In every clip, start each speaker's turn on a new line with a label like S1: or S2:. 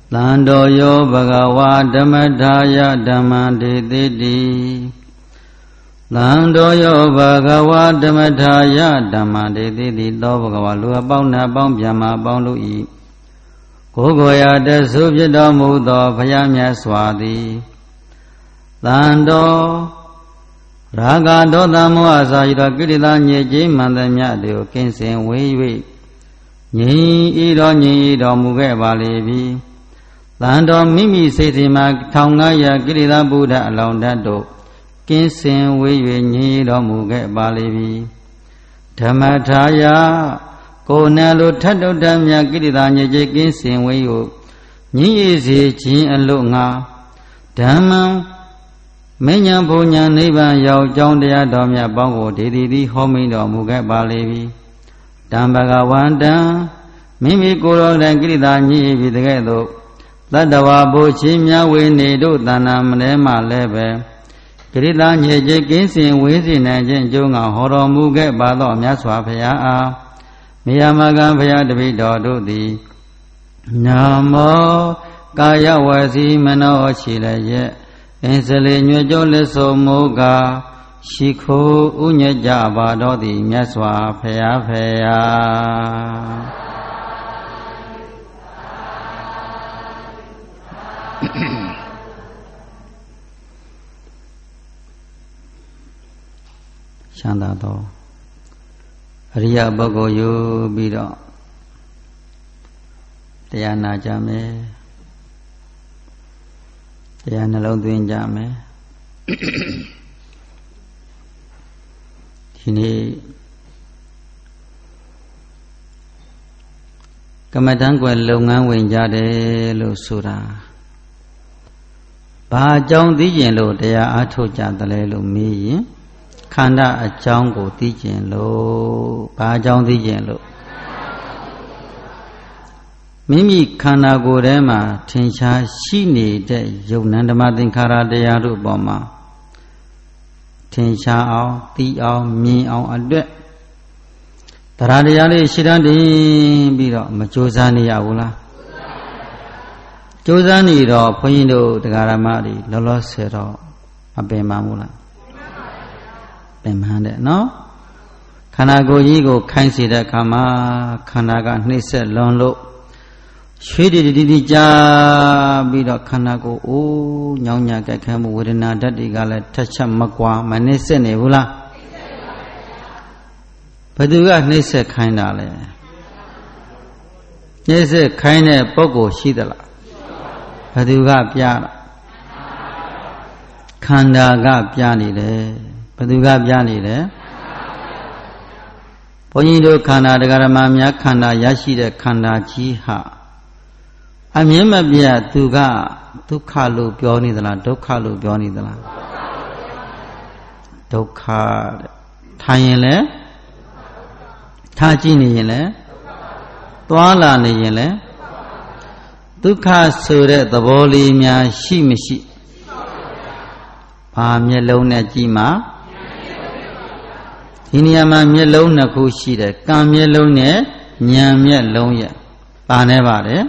S1: သံတော်ယောဘဂဝါဓမ္မထာယဓမ္မံဒေတိတိသံတော်ယောဘဂဝါဓမ္မထာယဓမ္မံဒေတိတိသောဘဂဝါလူအပေါင်းနှအပေါင်းဗျမအပေါင်းတို့၏ကိုယ်ကိုယ်ရာတဆုဖြစ်တော်မူသောဘုရားမြတ်စွာသည်သံတော်ရာဂဒေါသမောဟစာရသောကိရိတာညစ်ကြေးမှန်သမျှတို့ကင်းစင်ဝေး၍ငြိမ်တော်မူခဲ့ပါလေပြီသံတော်မိမိစိတ်ထဲမှာ1500ကိရိတာဗုဒ္ဓအလောင်းဓာတ်တို့ကင်းစင်ဝေး၍ငြိမ်တော်မူခဲ့ပါလေပြီဓမ္မထာယကိုယ်နဲ့လိုထတ်တုတ်တမြတ်ကိရိတာညစ်ကြေးကင်းစင်ဝေး၍ငြိမ်စေခြင်းအလို့ငါဓမ္မံမဉ္ဇဉ်ဘုံညာနိဗ္ဗာန်ရောက်ကြောင်းတရားတော်မြတ်ပေါင်းကိုဒေတိတိဟောမိန်တော်မူခဲ့ပါလေပြီတံဘဂဝန္တံမိမိကိုယ်တော်တိုင်ကိရိတာညစ်ပြီတကဲ့သို့သတ္တဝါဘုချင်းမြဝေနေတို့တဏ္ဍာမလဲမှလည်းပဲကိရိတာညစ်ကြေးကင်းစင်ဝေးစေနိုင်ခြင်းအကျိုးငါဟောတော်မူခဲ့ပါသောမြတ်စွာဘုရားအားမြတ်မဂံဘုရားတပည့်တော်တို့သည်နာမောကာယဝစီမနောရှိလည်းရဲ့အင်းစလေညွတ်ကြောလက်စုံမူကားရှိခိုးဥညကြပါတော်သည်မြတ်စွာဘုရားဖေယာချမ်းသာသောအရိယပုဂ္ဂိုလ်ယူပြီးတော့တရားနာကြမယ်တရားနှလုံးသွင်းကြမယ်ဒီနေ့ကမ္မဋ္ဌာန်းကွယ်လုပ်ငန်းဝင်ကြတယ်လို့ဆိုတာဘာအကြောင်းသိကျင်လို့တရားအားထုတ်ကြတယ်လဲလို့မေးရင်ခန္ဓာအကြောင်းကိုသိကျင်လို့ဘာအကြောင်းသိကျင်လို့မိမိခန္ဓာကိုယ်ထဲမှာထင်ရှားရှိနေတဲ့ယုတ်နံဓမ္မသင်္ခါရတရားတို့ပေါ်မှာထင်ရှားအောင်သိအောင်မြင်အောင်အတွက်တရားတရားလေးရှိတတ်တယ်ပြီးတော့မကြိုးစားနေရဘူးလားကြိုးစားနေတော့ဘုန်းကြီးတို့တရားဓမ္မတွေလောလောဆယ်တော့မပင်ပန်းဘူးလားပင်ပန်းတယ်နော်ခန္ဓာကိုယ်ကြီးကိုခိုင်းစေတဲ့အခါမှာခန္ဓာကနှိမ့်ဆက်လွန်လို့ရွှေတီကြာပြီးတော့ခန္ဓာကိုယ်အိုးညောင်းညာကြိုက်ခဲမှုဝေဒနာဓာတ်တွေကလည်းထက်ချက်မကွာမနှိမ့်ဆက်နေဘူးလားဘယ်သူကနှိမ့်ဆက်ခိုင်းတာလဲနှိမ့်ဆက်ခိုင်းတဲ့ပုဂ္ဂိုလ်ရှိသလားဘယ်သူကပြတာခန္ဓာကပြနေတယ်ဘယ်သူကပြနေတယ်ဘုန်းကြီးတို့ခန္ဓာတရားဓမ္မများခန္ဓာရရှိတဲ့ခန္ဓာကြီးဟာအမြင်မပြသူကဒုက္ခလို့ပြောနေသလားဒုက္ခလို့ပြောနေသလားဒုက္ခတဲ့ထိုင်ရင်လည်းထားကြည့်နေရင်လည်းသွားလာနေရင်လည်းဒုက္ခဆိုတဲ့သဘောလေးများရှိမရှိဘာမျက်လုံးနဲ့ကြည့်မှာဒီနေရာမှာမျက်လုံးနှစ်ခုရှိတယ်ကံမျက်လုံးနဲ့ဉာဏ်မျက်လုံးရဲ့ပါနေပါတယ်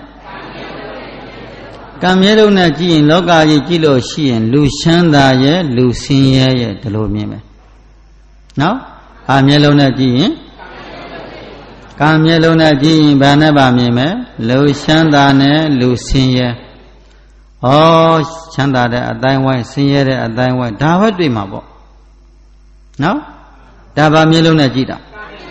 S1: ကံမျက်လုံးနဲ့ကြည့်ရင်လောကကြီးကြည့်လို့ရှိရင်လူချမ်းသာရဲ့လူဆင်းရဲရဲ့ဒီလိုမြင်မယ်နော်အာမျက်လုံးနဲ့ကြည့်ရင်ကံမျက်လုံးနဲ့ကြည့်ရင်ဘာနဲ့ပါမြင်မယ်လူချမ်းသာနဲ့လူဆင်းရဲဩချမ်းသာတဲ့အတိုင်းဝိုင်းဆင်းရဲတဲ့အတိုင်းဝိုင်းဒါပဲတွေ့မှာပေါ့နော်ဒါပါမျက်လုံးနဲ့ကြည့်တာ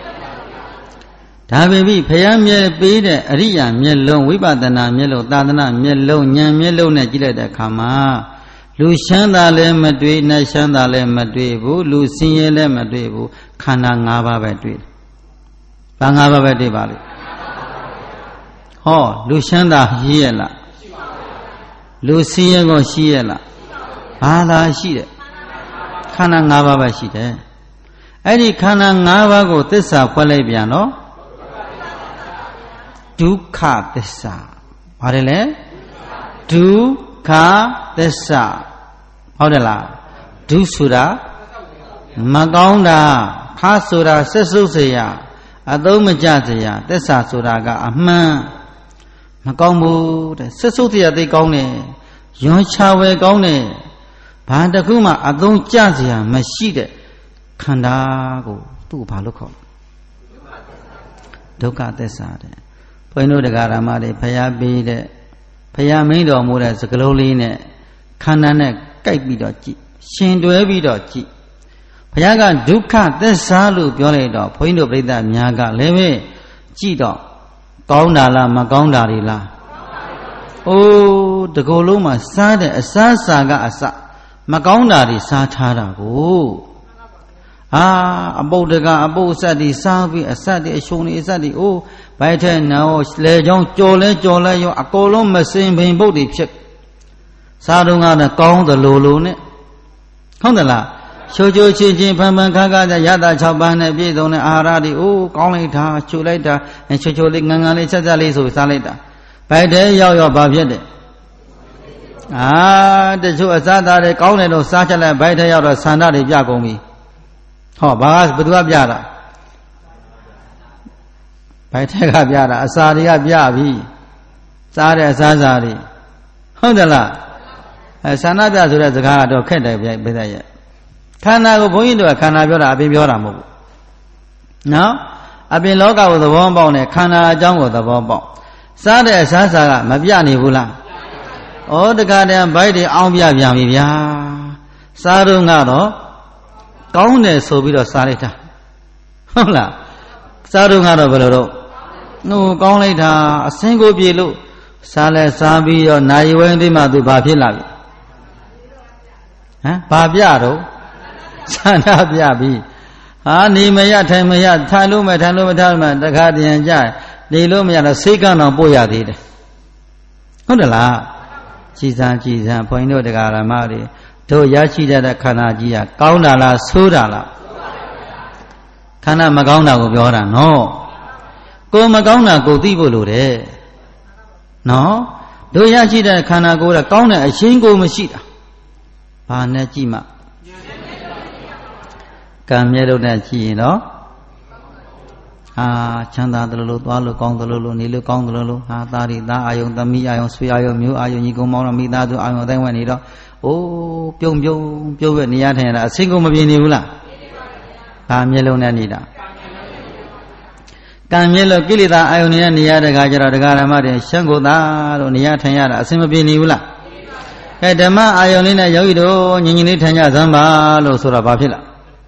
S1: ဒါပေမဲ့ဘုရားမြတ်ပေးတဲ့အရိယာမျက်လုံးဝိပဿနာမျက်လုံးသာသနာမျက်လုံးဉာဏ်မျက်လုံးနဲ့ကြည့်လိုက်တဲ့အခါမှာလူချမ်းသာလည်းမတွေ့နတ်ချမ်းသာလည်းမတွေ့ဘူးလူဆင်းရဲလည်းမတွေ့ဘူးခန္ဓာ၅ပါးပဲတွေ့တယ်။ဘာ၅ပါးပဲတွေ့ပါလိမ့်။ဟောလူချမ်းသာရှိရဲ့လားလူဆင်းရဲကိုရှိရဲ့လားဘာသာရှိတယ်ခန္ဓာ၅ပါးပဲရှိတယ်။အဲ့ဒီခန္ဓာ၅ပါးကိုသစ္စာဖွဲ့လိုက်ပြန်တော့ဒုက္ခသစ္စာဘာလဲလဲဒုက္ခသစ္စာဟုတ်တယ်လားဒုဆိုတာမကောင်းတာခါဆိုတာဆက်စုပ်เสียအသုံးမကျเสียသစ္စာဆိုတာကအမှန်ကောင်းဘူးတဲ့ဆက်စုပ်တရားသိကောင်းတယ်ယွန်းချဝဲကောင်းတယ်ဘာတခုမှအသုံးကျစရာမရှိတဲ့ခန္ဓာကိုသူ့ဘာလို့ခေါ်ဒုက္ခသစ္စာတဲ့ဘုန်းကြီးတို့တရားဓမ္မတွေဖျားပေးတဲ့ဖျားမင်းတော်မူတဲ့စကလုံးလေးနဲ့ခန္ဓာနဲ့ကိုက်ပြီးတော့ကြည့်ရှင်တွဲပြီးတော့ကြည့်ဘုရားကဒုက္ခသစ္စာလို့ပြောလိုက်တော့ဘုန်းကြီးတို့ပြိဿများကလည်းပဲကြည့်တော့ကောင်းတာလားမကောင်းတာတွေလားအိုးတကူလုံးမှာစားတဲ့အစားစာကအစမကောင်းတာတွေစားထားတာကိုအပုတ်တကအပုတ်အဆက်တွေစားပြီးအဆက်တွေအရှုံတွေအဆက်တွေအိုးဘိုက်ထဲနော်လေချောင်းကြော်လဲရောအကုန်လုံးမစင်ပင်ပုတ်တွေဖြစ်စားတော့ကတော့ကောင်းတယ်လို့နဲ့ဟုတ်တယ်လားချိုချင်းဖန်ခါရတာ6ပန်းနဲ့ပြည့်စုံတဲ့အာဟာရတွေအိုးကောင်းလိုက်တာချိုလိုက်တာချိုလေးငန်းလေးဆက်လေးဆိုစားလိုက်တာဘိုက်ထဲရောက်ဘာဖြစ်တယ်တချို့အစားသားတွေကောင်းတယ်လို့စားချက်လိုက်ဘိုက်ထဲရောက်တော့ဆန္ဒတွေပြကုန်ပြီဟောဘာဘသူကပြတာဘိုက်ထဲကပြတာအစာတွေကပြပြီစားတဲ့အစားစားတွေဟုတ်တယ်လားဆန္ဒပြဆိုတဲ့စကားကတော့ခက်တယ်ပြိဿရဲ့ခန္ဓာကိုဘုန်းကြီးတို့ကခန္ဓာပြောတာအပြင်ပြောတာမဟုတ်ဘူးနော်အပြင်လောကကိုသဘောပေါက်နေခန္ဓာအကြောင်းကိုသဘောပေါက်စားတဲ့အစားစားကမပြနေဘူးလားဩတခါတည်းဘိုက်တွေအောင်းပြပြန်ပြီဗျာစားတော့ကတော့ကောင်းတယ်ဆိုပြီးတော့စားလိုက်တာဟုတ်လားစားတော့ကတော့ဘယ်လိုတော့ကောင်းလိုက်တာအစင်းကိုပြေလို့စားလဲစားပြီးတော့နိုင်ဝဲသိမှသူဘာဖြစ်လာပြီဘာပြတော့ဆန္ဒပြပြီနေမရထိုင်မရထိုင်လို့မထိုင်လို့မထားမှတခါတည်းကြနေလို့မရတော့စိတ်ကံတော်ပို့ရသေးတယ်ဟုတ်တယ်လားကြည်စံဘုန်းကြီးတို့တရားဓမ္မတွေတို့ရရှိတဲ့ခန္ဓာကြီးကကောင်းတာလားဆိုးတာလားခန္ဓာမကောင်းတာကိုပြောတာနော်ကိုမကောင်းတာကိုသိဖို့လိုတယ်နော်တို့ရရှိတဲ့ခန္ဓာကိုယ်ကကောင်းတဲ့အရှင်းကိုမရှိတာဘာနဲ့ကြည့်မှကံမြဲလို့နဲ့ကြည့်ရင်တော့ချမ်းသာတယ်လို့သွားလို့ကောင်းတယ်လို့နေလို့ကောင်းတယ်လို့သားရီသားအာယုံသမီးအာယုံဆွေအာယုံမျိုးအာယုံညီကောင်မောင်တော်မိသားစုအာယုံအတိုင်းဝင်နေတော့အိုးပြုံးပဲနေရထိုင်ရတာအဆင်ကုန်မပြေနေဘူးလားဘာမျက်လုံးနဲ့နေတာကံမျက်လုံးကိလေသာအာယုံနဲ့နေရတဲ့ခါကျတော့တရားဓမ္မတွေရှမ်းကိုသာလို့နေရထိုင်ရတာအဆင်မပြေနေဘူးလားဓမ္မအာယုံလေးနဲ့ယောဂီတို့ညီညီလေးထိုင်ကြစမ်းပါလို့ဆိုတော့ဘာဖြစ်လား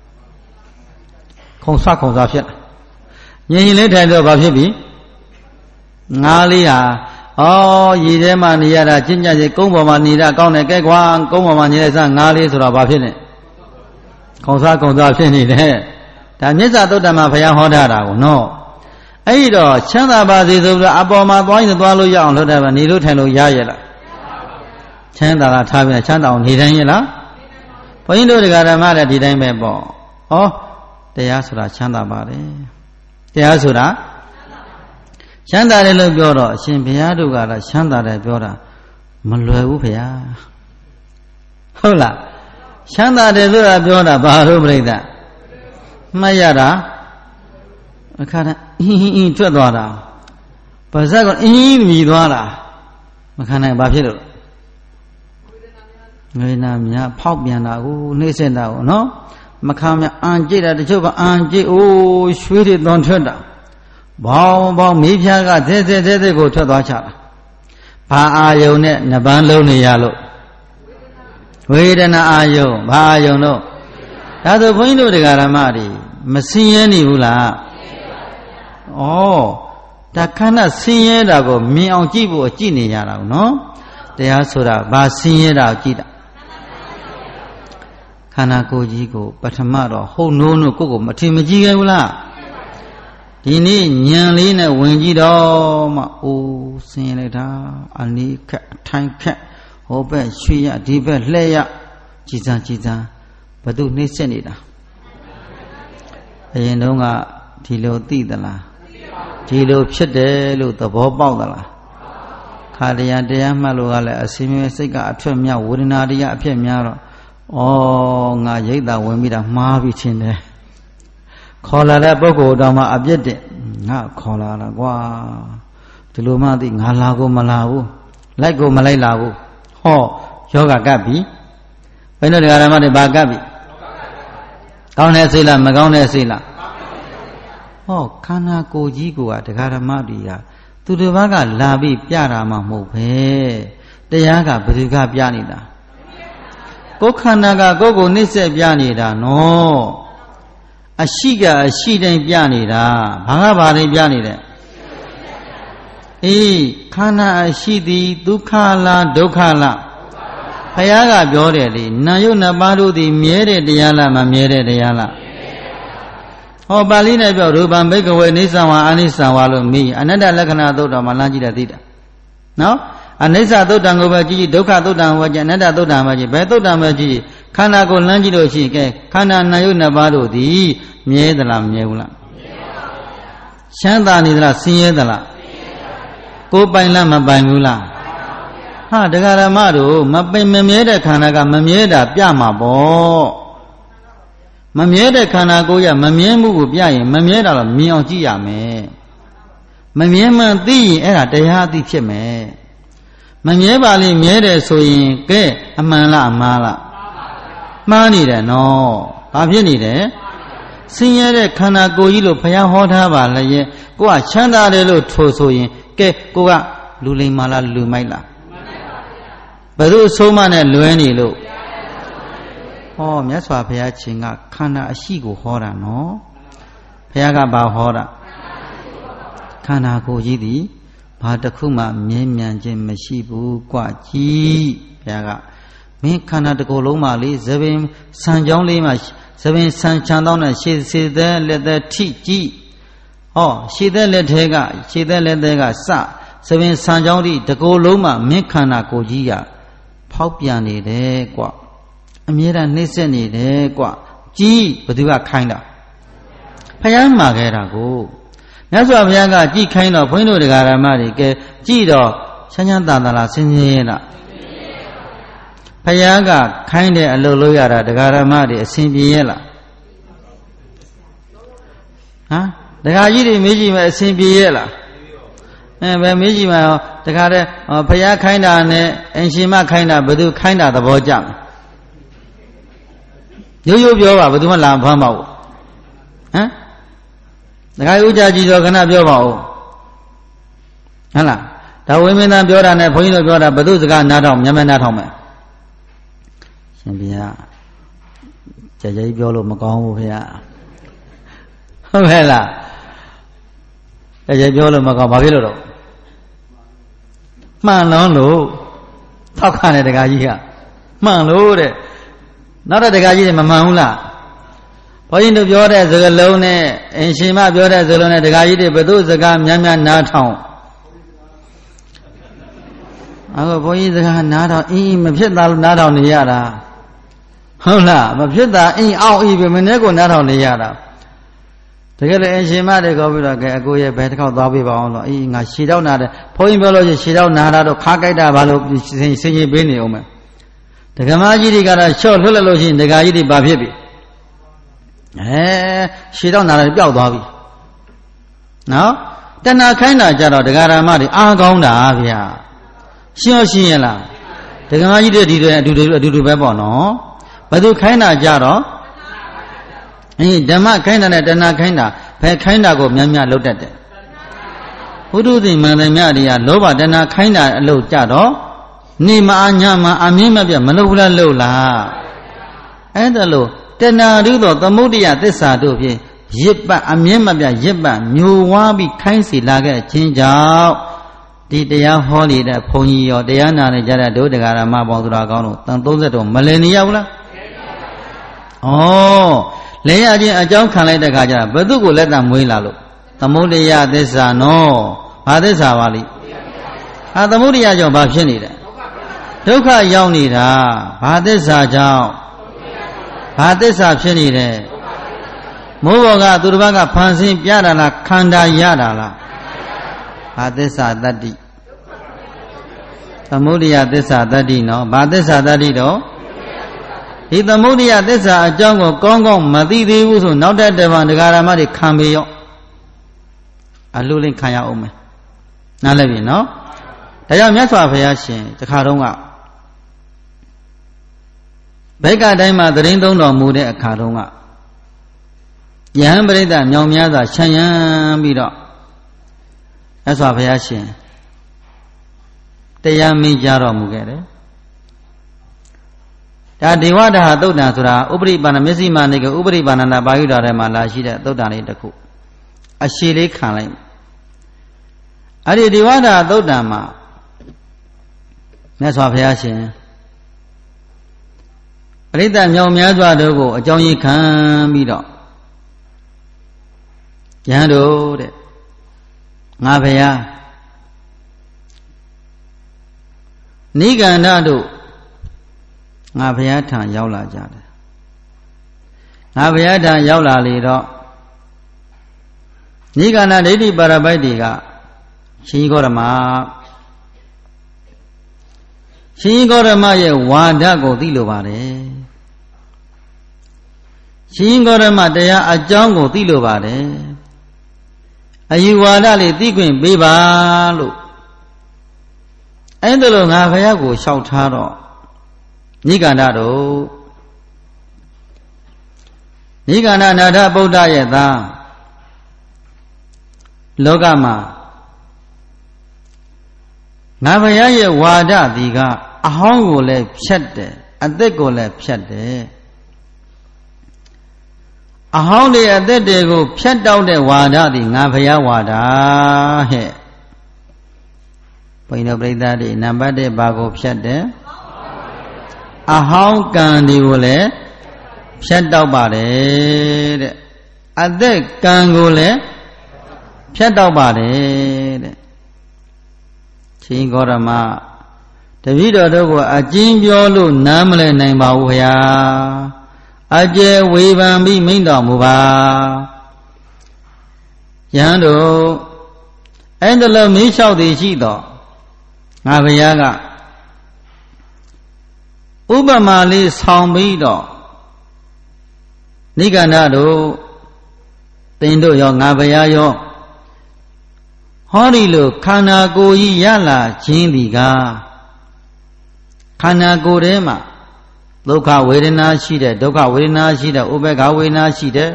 S1: ခုံဆွဖြစ်လာငြိမ်လေးထိုင်တော့ဘာဖြစ်ပြီငါးလေးဟာရေထဲမှာနေရတာကျင့်ကြစေကုန်းပေါ်မှာနေတာကောင်းတယ်ကဲကွာကုန်းပေါ်မှာနေတဲ့စငါးလေးဆိုတော့ဘာဖြစ်နေခုံဆွဖြစ်နေတယ်ဒါမြစ္ဆာသုတ္တမဘုရားဟောထားတာကိုနော်အဲ့ဒီတော့ချမ်းသာပါစေဆိုပြီးအပေါ်မှာသွားရင်သွားလို့ရအောင်လုပ်တယ်ဗျနေလို့ထိုင်လို့ရရဲ့လားချမ်းသာလားထားပြန်ချမ်းသာအောင်နေတိုင်းရဲ့လားဘုန်းကြီးတို့တရားဓမ္မလည်းဒီတိုင်းပဲပေါ့တရားဆိုတာချမ်းသာပါတယ်တရားဆိုတာချမ်းသာတယ်လို့ပြောတော့အရှင်ဘုရားတို့ကတော့ချမ်းသာတယ်ပြောတာမလွယ်ဘူးဘုရားဟုတ်လားချမ်းသာတယ်ဆိုတာပြောတာဘာလို့ပြိဿမှတ်ရတာအခါအင်းထွက်သွားတာပါဇက်ကအင်းမြည်သွားတာမခံနိုင်ဘာဖြစ်လို့ငွေနာများဖောက်ပြန်တာကိုနှိမ့်ဆက်တာကိုနော်မခံမြအန်ကြည့်တာတချို့ကအန်ကြည့်အိုးရွှေတွေသွန်ထွက်တာဘောင်းမေးဖြားကသဲကိုထွက်သွားချတာဘာအာယုံနဲ့နှစ်ပန်းလုံးနေရလို့ဝေဒနာအာယုံဘာအာယုံလို့ဒါဆိုဘုန်းကြီးတို့တရားဓမ္မတွေမဆင်းရဲနေဘူးလားဒါခန္ဓာဆင်းရဲတာကိုမြင်အောင်ကြည့်ဖို့ကြည့်နေရတာနော်တရားဆိုတာဘာဆင်းရဲတာကိုကြည့်တာခန္ဓာကိုယ်ကြီးကိုပထမတော့ဟုတ်နိုးကိုယ့်ကိုမထင်မကြည့်ခဲ့ဘူးလားဒီနေ့ဉာဏ်လေးနဲ့ဝင်ကြည့်တော့မှဆင်းရဲလိုက်တာအနိခက်ထိုင်ခက်ဟောဘက်ရွှေရဒီဘက်လှဲ့ရကြည်စမ်းဘသူနှိမ့်ဆက်နေတာအရင်တုန်းကဒီလိုသိသလားဒီလိုဖြစ်တယ်လို့သဘောပေါက်သလားခါတရားမှတ်လို့ကလည်းအစင်းမျိုးစိတ်ကအထွက်များဝေဒနာတွေကအဖြစ်များတော့ငါရိတ်တာဝင်ပြီးတာမှားပြီးချင်းတယ်ခေါ်လာတဲ့ပုဂ္ဂိုလ်တော်မှာအပြစ်တင်ငါခေါ်လာတာကွာဒီလိုမှသိငါလာကိုမလာဘူးလိုက်ကိုမလိုက်လာဘူးဟောယောဂကပ်ပြီဘယ်လိုတရားဓမ္မတွေဘာကပ်ပြီကောင်းတဲ့စိတ်လားမကောင်းတဲ့စိတ်လားဟောခန္ဓာကိုယ်ကြီးကတရားဓမ္မတွေကသူတစ်ပါးကလာပြီးပြတာမှမဟုတ်ပဲတရားကဘယ်သူကပြနေတာကိုယ်ခန္ဓာကကိုယ်ကိုနှိမ့်ဆက်ပြနေတာနော်အရှိကအရှိတိုင်းပြနေတာဘာကဘာတွေပြနေတယ်အေးခန္ဓာအရှိသည်ဒုက္ခလားဒုက္ခလားဘုရားကပြောတယ်လေနာယုနှစ်ပါးတို့သည်မြဲတဲ့တရားလားမမြဲတဲ့တရားလားဟောပါဠိနဲ့ပြောရူပံဘိကဝေနိစ္စဝါအနိစ္စဝါလို့မိအနတ္တလက္ခဏာသုတ်တော်မှာလမ်းကြည့်တာသိတာနော်အနိစ္စသုတ်တံကိုပဲကြည့်ဒုက္ခသုတ်တံကိုပဲကြည့်အနတ္တသုတ်တံပဲကြည့်ဘယ်သုတ်တံပဲကြည့်ခန္ဓာကိုလမ်းကြည့်လို့ရှိရင်ကဲခန္ဓာနာယုနှစ်ပါးတို့သည်မြဲသလားမမြဲဘူးလားချမ်းသာနေသလားဆင်းရဲသလားကိုယ်ပိုင်လားမပိုင်ဘူးလားဟာတရားဓမ္မတို့မပိုင်မမြဲတဲ့ခန္ဓာကမမြဲတာပြမှာပေါ့မမြဲတဲ့ခန္ဓာကိုယ်ရမမြဲမှုကိုပြရင်မမြဲတာတော့မြင်အောင်ကြည့်ရမယ်မမြဲမှန်သိရင်အဲ့ဒါတရားအသိဖြစ်မယ်မမြဲပါလိမ့်မြဲတယ်ဆိုရင်ကဲအမှန်လားအမှားလားမှားနေတယ်နော်ဘာဖြစ်နေတယ်ဆင်းရဲတဲ့ခန္ဓာကိုယ်ကြီးလို့ဘုရားဟောထားပါလေရဲ့ကိုကချမ်းသာတယ်လို့ထိုဆိုရင်ကဲကိုကလူလိမ္မာလားလူမိုက်လားဘယ်သူအဆုံးမနဲ့လွဲနေလို့ဟောမြတ်စွာဘုရားရှင်ကခန္ဓာအရှိကိုဟောတာနော်ဘုရားကဘာဟောတာခန္ဓာကိုယ်ကြီးသည်ဘာတစ်ခုမှမြဲမြံခြင်းမရှိဘူးกว่าကြီးဘုရားကမင်းခန္ဓာတစ်ခုလုံးမှလေသဘင်ဆံကြောင်းလေးမှသဘင်ဆံချမ်းသောနဲ့ရှေသက်လက်သက်ထိကြည့်ဟောရှေသက်လက်ထဲကရှေသက်လက်ထဲကစသဘင်ဆံကြောင်းဒီတစ်ခုလုံးမှမင်းခန္ဓာကိုယ်ကြီးကဖောက်ပြန်နေတယ်กว่าအမြဲတမ်းနှိမ့်ဆက်နေတယ်กว่าကြီးဘယ်သူကခိုင်းတာဘုရားမှာခဲ့တာကိုမြတ်စွာဘုရားကကြည်ခိုင်းတော့ဘုန်းကြီးတို့တရားဓမ္မတွေကဲကြည်တော့ချမ်းချမ်းသာသာလားဆင်းရဲလားဘုရားကခိုင်းတဲ့အလုပ်လုပ်ရတာတရားဓမ္မတွေအစဉ်ပြေရဲ့လားဟမ်တရားကြီးတွေမေးကြည့်မယ်အစဉ်ပြေရဲ့လားဘယ်မေးကြည့်မှာတခါတည်းဘုရားခိုင်းတာနဲ့အင်ရှင်မခိုင်းတာဘယ်သူခိုင်းတာသဘောကျမလဲရိုးရိုးပြောပါဘယ်သူမှလာဖမ်းပါဘူးဟမ်တခါဥကြကြည့်တော့ခဏပြောပါဦးဟုတ်လားဒါဝိမင်းသားပြောတာနဲ့ဘုန်းကြီးတို့ပြောတာဘယ်သူစကားနားထောင်မျက်မှန်နားထောင်မယ်ရှင်ဘုရားကြကြကြီးပြောလို့မကောင်းဘူးဘုရားဟုတ်ကဲ့လားကြကြပြောလို့မကောင်းဘာဖြစ်လို့တော့မှန်လုံးလို့ထောက်ခံတဲ့တကားကြီးကမှန်လို့တဲ့နောက်တဲ့တကားကြီးတွေမမှန်ဘူးလားဘုန်းကြီးတို့ပြောတဲ့စကားလုံးနဲ့အင်ရှင်မပြောတဲ့စကားလုံးနဲ့တကားကြီးတွေဘယ်သူစကားများများနားထောင်အခုဘုန်းကြီးစကားနားထောင်မဖြစ်တာလို့နားထောင်နေရတာဟုတ်လားမဖြစ်တာအောက်ပဲမင်းနဲ့ကိုနားထောင်နေရတာတကယ်လည်းအရှင်မတွေခေါ်ပြီးတော့ကဲအကိုရဲ့ဘယ်တစ်ခေါက်သွားပြပါအောင်လို့ငါရှည်တော့နာတယ်ဘုန်းကြီးပြောလို့ရှည်တော့နာတာတော့ခါကြိုက်တာဘာလို့စင်ကြီးပေးနေအောင်မယ်ဒကမာကြီးတွေကတော့ချော့လွတ်လိုက်လို့ရှိရင်ဒကာကြီးတွေဘာဖြစ်ပြီရှည်တော့နာတယ်ပျောက်သွားပြီနော်တဏှာခိုင်းတာကြတော့ဒကာရမတွေအားကောင်းတာဗျာရှင်းရှင်းရလားဒကမာကြီးတွေဒီတွေအတူတူပဲပေါ့နော်ဘယ်သူခိုင်းတာကြတော့ဓမ္မခိုင်းတာနဲ့တဏှာခိုင်းတာဘယ်ခိုင်းတာကိုများများလုပ်တတ်တယ်ဘုဒ္ဓသင်္မန္တမြတွေကလောဘတဏှာခိုင်းတာအလုပ်ကြတော့နေမအညမအမြင့်မပြတ်မလုပ်ဘူးလားလုပ်လားအဲ့ဒါလို့တဏှာတို့သောသမုဒိယသစ္စာတို့ဖြင့်ရစ်ပတ်အမြင့်မပြတ်ရစ်ပတ်မျိုးဝါးပြီးခိုင်းစီလာခဲ့ခြင်းကြောင့်ဒီတရားဟောနေတဲ့ဘုန်းကြီးရောတရားနာနေကြတဲ့ဒုဒကာရမပေါင်းသူတော်ကောင်းတို့တန်30တော့မလည်နေရဘူးလားဩလဲရခြင်းအကြောင်းခံလိုက်တဲ့ခါကျဘယ်သူကိုလက်တံမွေးလာလို့သမုဒိယသစ္စာနော်ဘာသစ္စာပါလိသမုဒိယကြောင့်ဘာဖြစ်နေတယ်ဒုက္ခရောက်နေတာဘာသစ္စာကြောင့်ဘာသစ္စာဖြစ်နေတယ်မိုးဘောကသူတစ်ပါးကဖန်ဆင်းပြတာလားခန္ဓာရတာလားဘာသစ္စာတတ္တိသမုဒိယသစ္စာတတ္တိနော်ဘာသစ္စာတတ္တိတော့ဒီသမုဒိယသစ္စာအကြောင်းကိုကောင်းကောင်းမသိသေးဘူးဆိုနောက်တဲ့တပံဒကာရမတွေခံပေရောအလူလင်းခံရအောင်မယ်နားလည်ပြီနော်ဒါကြောင့်မြတ်စွာဘုရားရှင်တခါတုန်းကဘိက္ခတိုင်းမှာသတင်းသုံးတော်မူတဲ့အခါတုန်းကယဟန်ပရိသတ်မြောင်များစွာခြံရံပြီးတော့မြတ်စွာဘုရားရှင်တရားမင်းကြားတော်မူခဲ့တယ်ဒါဒေဝဒဟသုတ်တံဆိုတာဥပရိပါဏမျက်စိမှနေကဥပရိပါဏနာပါဠိတော်ထဲမှာလာရှိတဲ့သုတ်တံလေးတစ်ခုအရှိလေးခံလိုက်အဲ့ဒီဒေဝဒဟသုတ်တံမှာမြတ်စွာဘုရားရှင်ပရိသတ်မြောင်များစွာတို့ကိုအကြောင်းကြီးခံပြီးတော့ယဟန်တို့တဲ့ငါဘုရားနိဂန္ဓတို့ငါဘုရားထံရောက်လာကြတယ်ငါဘုရားထံရောက်လာလေတော့နိဂန္ဓဒိဋ္ဌိပါရပိုက်တွေကရှင်ဂေါရမရှင်ဂေါရမရဲ့ဝါဒကိုသိလိုပါတယ်ရှင်ဂေါရမတရားအကြောင်းကိုသိလိုပါတယ်အယူဝါဒလေးသိခွင့်ပေးပါလို့အဲ့ဒါလို့ငါဘုရားကိုလျှောက်ထားတော့နိဂန္ဓတို့နိဂန္ဓနာထဗုဒ္ဓရဲ့သားလောကမှာငါဘုရားရဲ့ဝါဒဒီကအဟောင်းကိုလည်းဖြတ်တယ်အသက်ကိုလည်းဖြတ်တယ်အဟောင်းတွေအသက်တွေကိုဖြတ်တောက်တဲ့ဝါဒဒီငါဘုရားဝါဒဟဲ့ဘုန်းကြီးတို့ပြိဿတွေနံပါတ်1ဘာကိုဖြတ်တယ်အဟောင်းကံတွေကိုလည်းဖြတ်တောက်ပါတယ်တဲ့အသက်ကံကိုလည်းဖြတ်တောက်ပါတယ်တဲ့ရှင်ဂေါရမတပည့်တော်တို့ကိုအကျဉ်းပြောလို့နားမလည်နိုင်ပါဘူးခင်ဗျာအကျယ်ဝေဖန်ပြီးမိန့်တော်မူပါယဟန်တို့အဲ့ဒါလိုမင်းလျှောက်သည်ရှိတော့ငါဘုရားကဥပမာလေးဆောင်ပြီးတော့နိဂန္ဓတို့သင်တို့ရောငါဘုရားရောဟောဒီလိုခန္ဓာကိုယ်ကြီးရလာခြင်းဒီကခန္ဓာကိုယ်ထဲမှာဒုက္ခဝေဒနာရှိတဲ့ဒုက္ခဝေဒနာရှိတဲ့ဥပေက္ခဝေဒနာရှိတဲ့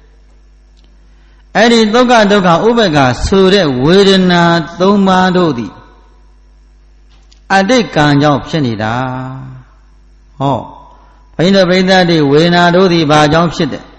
S1: အဲ့ဒီဒုက္ခဒုက္ခဥပေက္ခဆိုတဲ့ဝေဒနာ၃ပါးတို့သည်အတိတ်ကံကြောင့်ဖြစ်နေတာဟောဘိန်းတော်ပရိသတ်တွေဝေဒနာတို့သည်ဘာကြောင့်ဖြစ်တယ်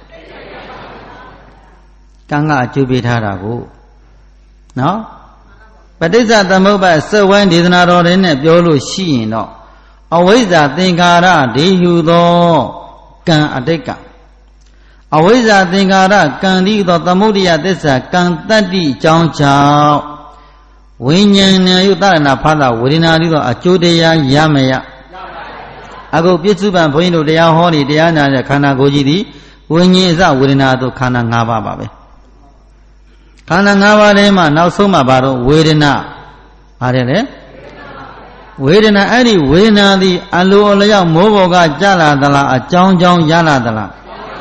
S1: ကံကအကျိုးပေးထားတာကိုနော်ပဋိစ္စသမုပ္ပါစဝိုင်းဒေသနာတော်တွေနဲ့ပြောလို့ရှိရင်တော့အဝိဇ္ဇာသင်္ခါရဒေယူသောကံအတိတ်ကံအဝိဇ္ဇာသင်္ခါရကံဤသောသမုဒိယသစ္စာကံတတ္တိကြောင့်ကြောင့်ဝိညာဏယုတရဏဖသဝေဒနာဤသောအကျိုးတရားရမရအခုပြစ္စုပန်ဘုန်းကြီးတို့တရားဟောနေတရားနာတဲ့ခန္ဓာကိုယ်ကြီးသည်ဝိညာဉ်စဝေဒနာတို့ခန္ဓာ၅ပါးပါပဲခန္ဓာ၅ပါးထဲမှာနောက်ဆုံးမှာဘာတော့ဝေဒနာပါတယ်လေဝေဒနာအဲ့ဒီဝေဒနာသည်အလိုအလျောက်မိုးပေါ်ကကြလာသလားအကြောင်းကြောင့်ရလာသလား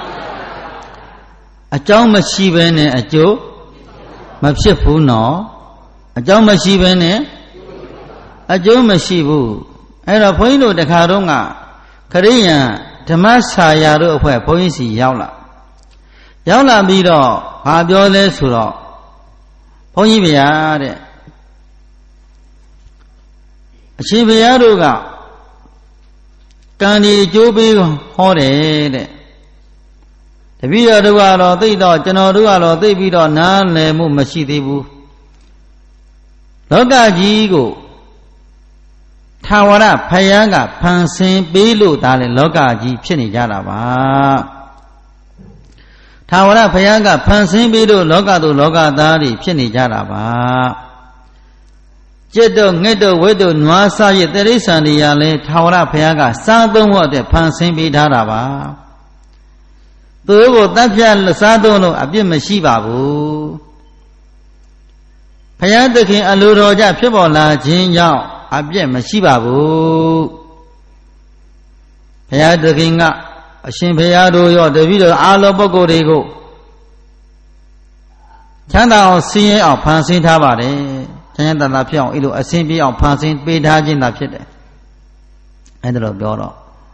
S1: အကြောင်းမရှိဘဲနဲ့အကျိုးမဖြစ်ဘူးနော်အကြောင်းမရှိဘဲနဲ့အကျိုးမရှိဘူးအဲ့တော့ဘုန်းကြီးတို့တခါတော့ကခရိယံဓမ္မဆာယာတို့အဖွဲ့ဘုန်းကြီးစီရောက်လာပြီးတော့ဘာပြောလဲဆိုတော့ဘုန်းကြီးဗျာတဲ့အရှင်ဘုရားတို့ကကံဒီအကျိုးပေးဟောတယ်တဲ့တပည့်တော်တို့ကတော့သိတော့ကျွန်တော်တို့ကတော့သိပြီးတော့နားလည်မှုမရှိသေးဘူးလောကကြီးကိုထာဝရဘုရားကဖန်ဆင်းပေးလို့ဒါလေလောကကြီးဖြစ်နေကြတာပါထာဝရဘုရားကဖန်ဆင်းပေးလို့လောကသူလောကသားတွေဖြစ်နေကြတာပါจิตတို့ငှက်တို့ဝိတို့နွားစားရတိရစ္ဆာန်တွေကလည်းထာဝရဘုရားကစားသုံးဖို့အတွက်ဖန်ဆင်းပေးထားတာပါသူတို့ကိုတတ်ဖြတ်စားသုံးလို့အပြစ်မရှိပါဘူးဘုရားသခင်အလိုတော်ကြဖြစ်ပေါ်လာခြင်းကြောင့်အပြစ်မရှိပါဘူးဘုရားသခင်ကအရှင်ဘုရားတို့ရောတပည့်တော်အားလုံးပုဂ္ဂိုလ်တွေကိုချမ်းသာအောင်ဆင်းရဲအောင်ဖန်ဆင်းထားပါတယ်ချချမ်းသာတာဖြစ်အောင်အဲ့လိုအစဉ်ပြေအောင်ဖန်ဆင်းပေးထားခြင်းသာဖြစ်တယ်အဲ့ဒါတော့ပြောတော့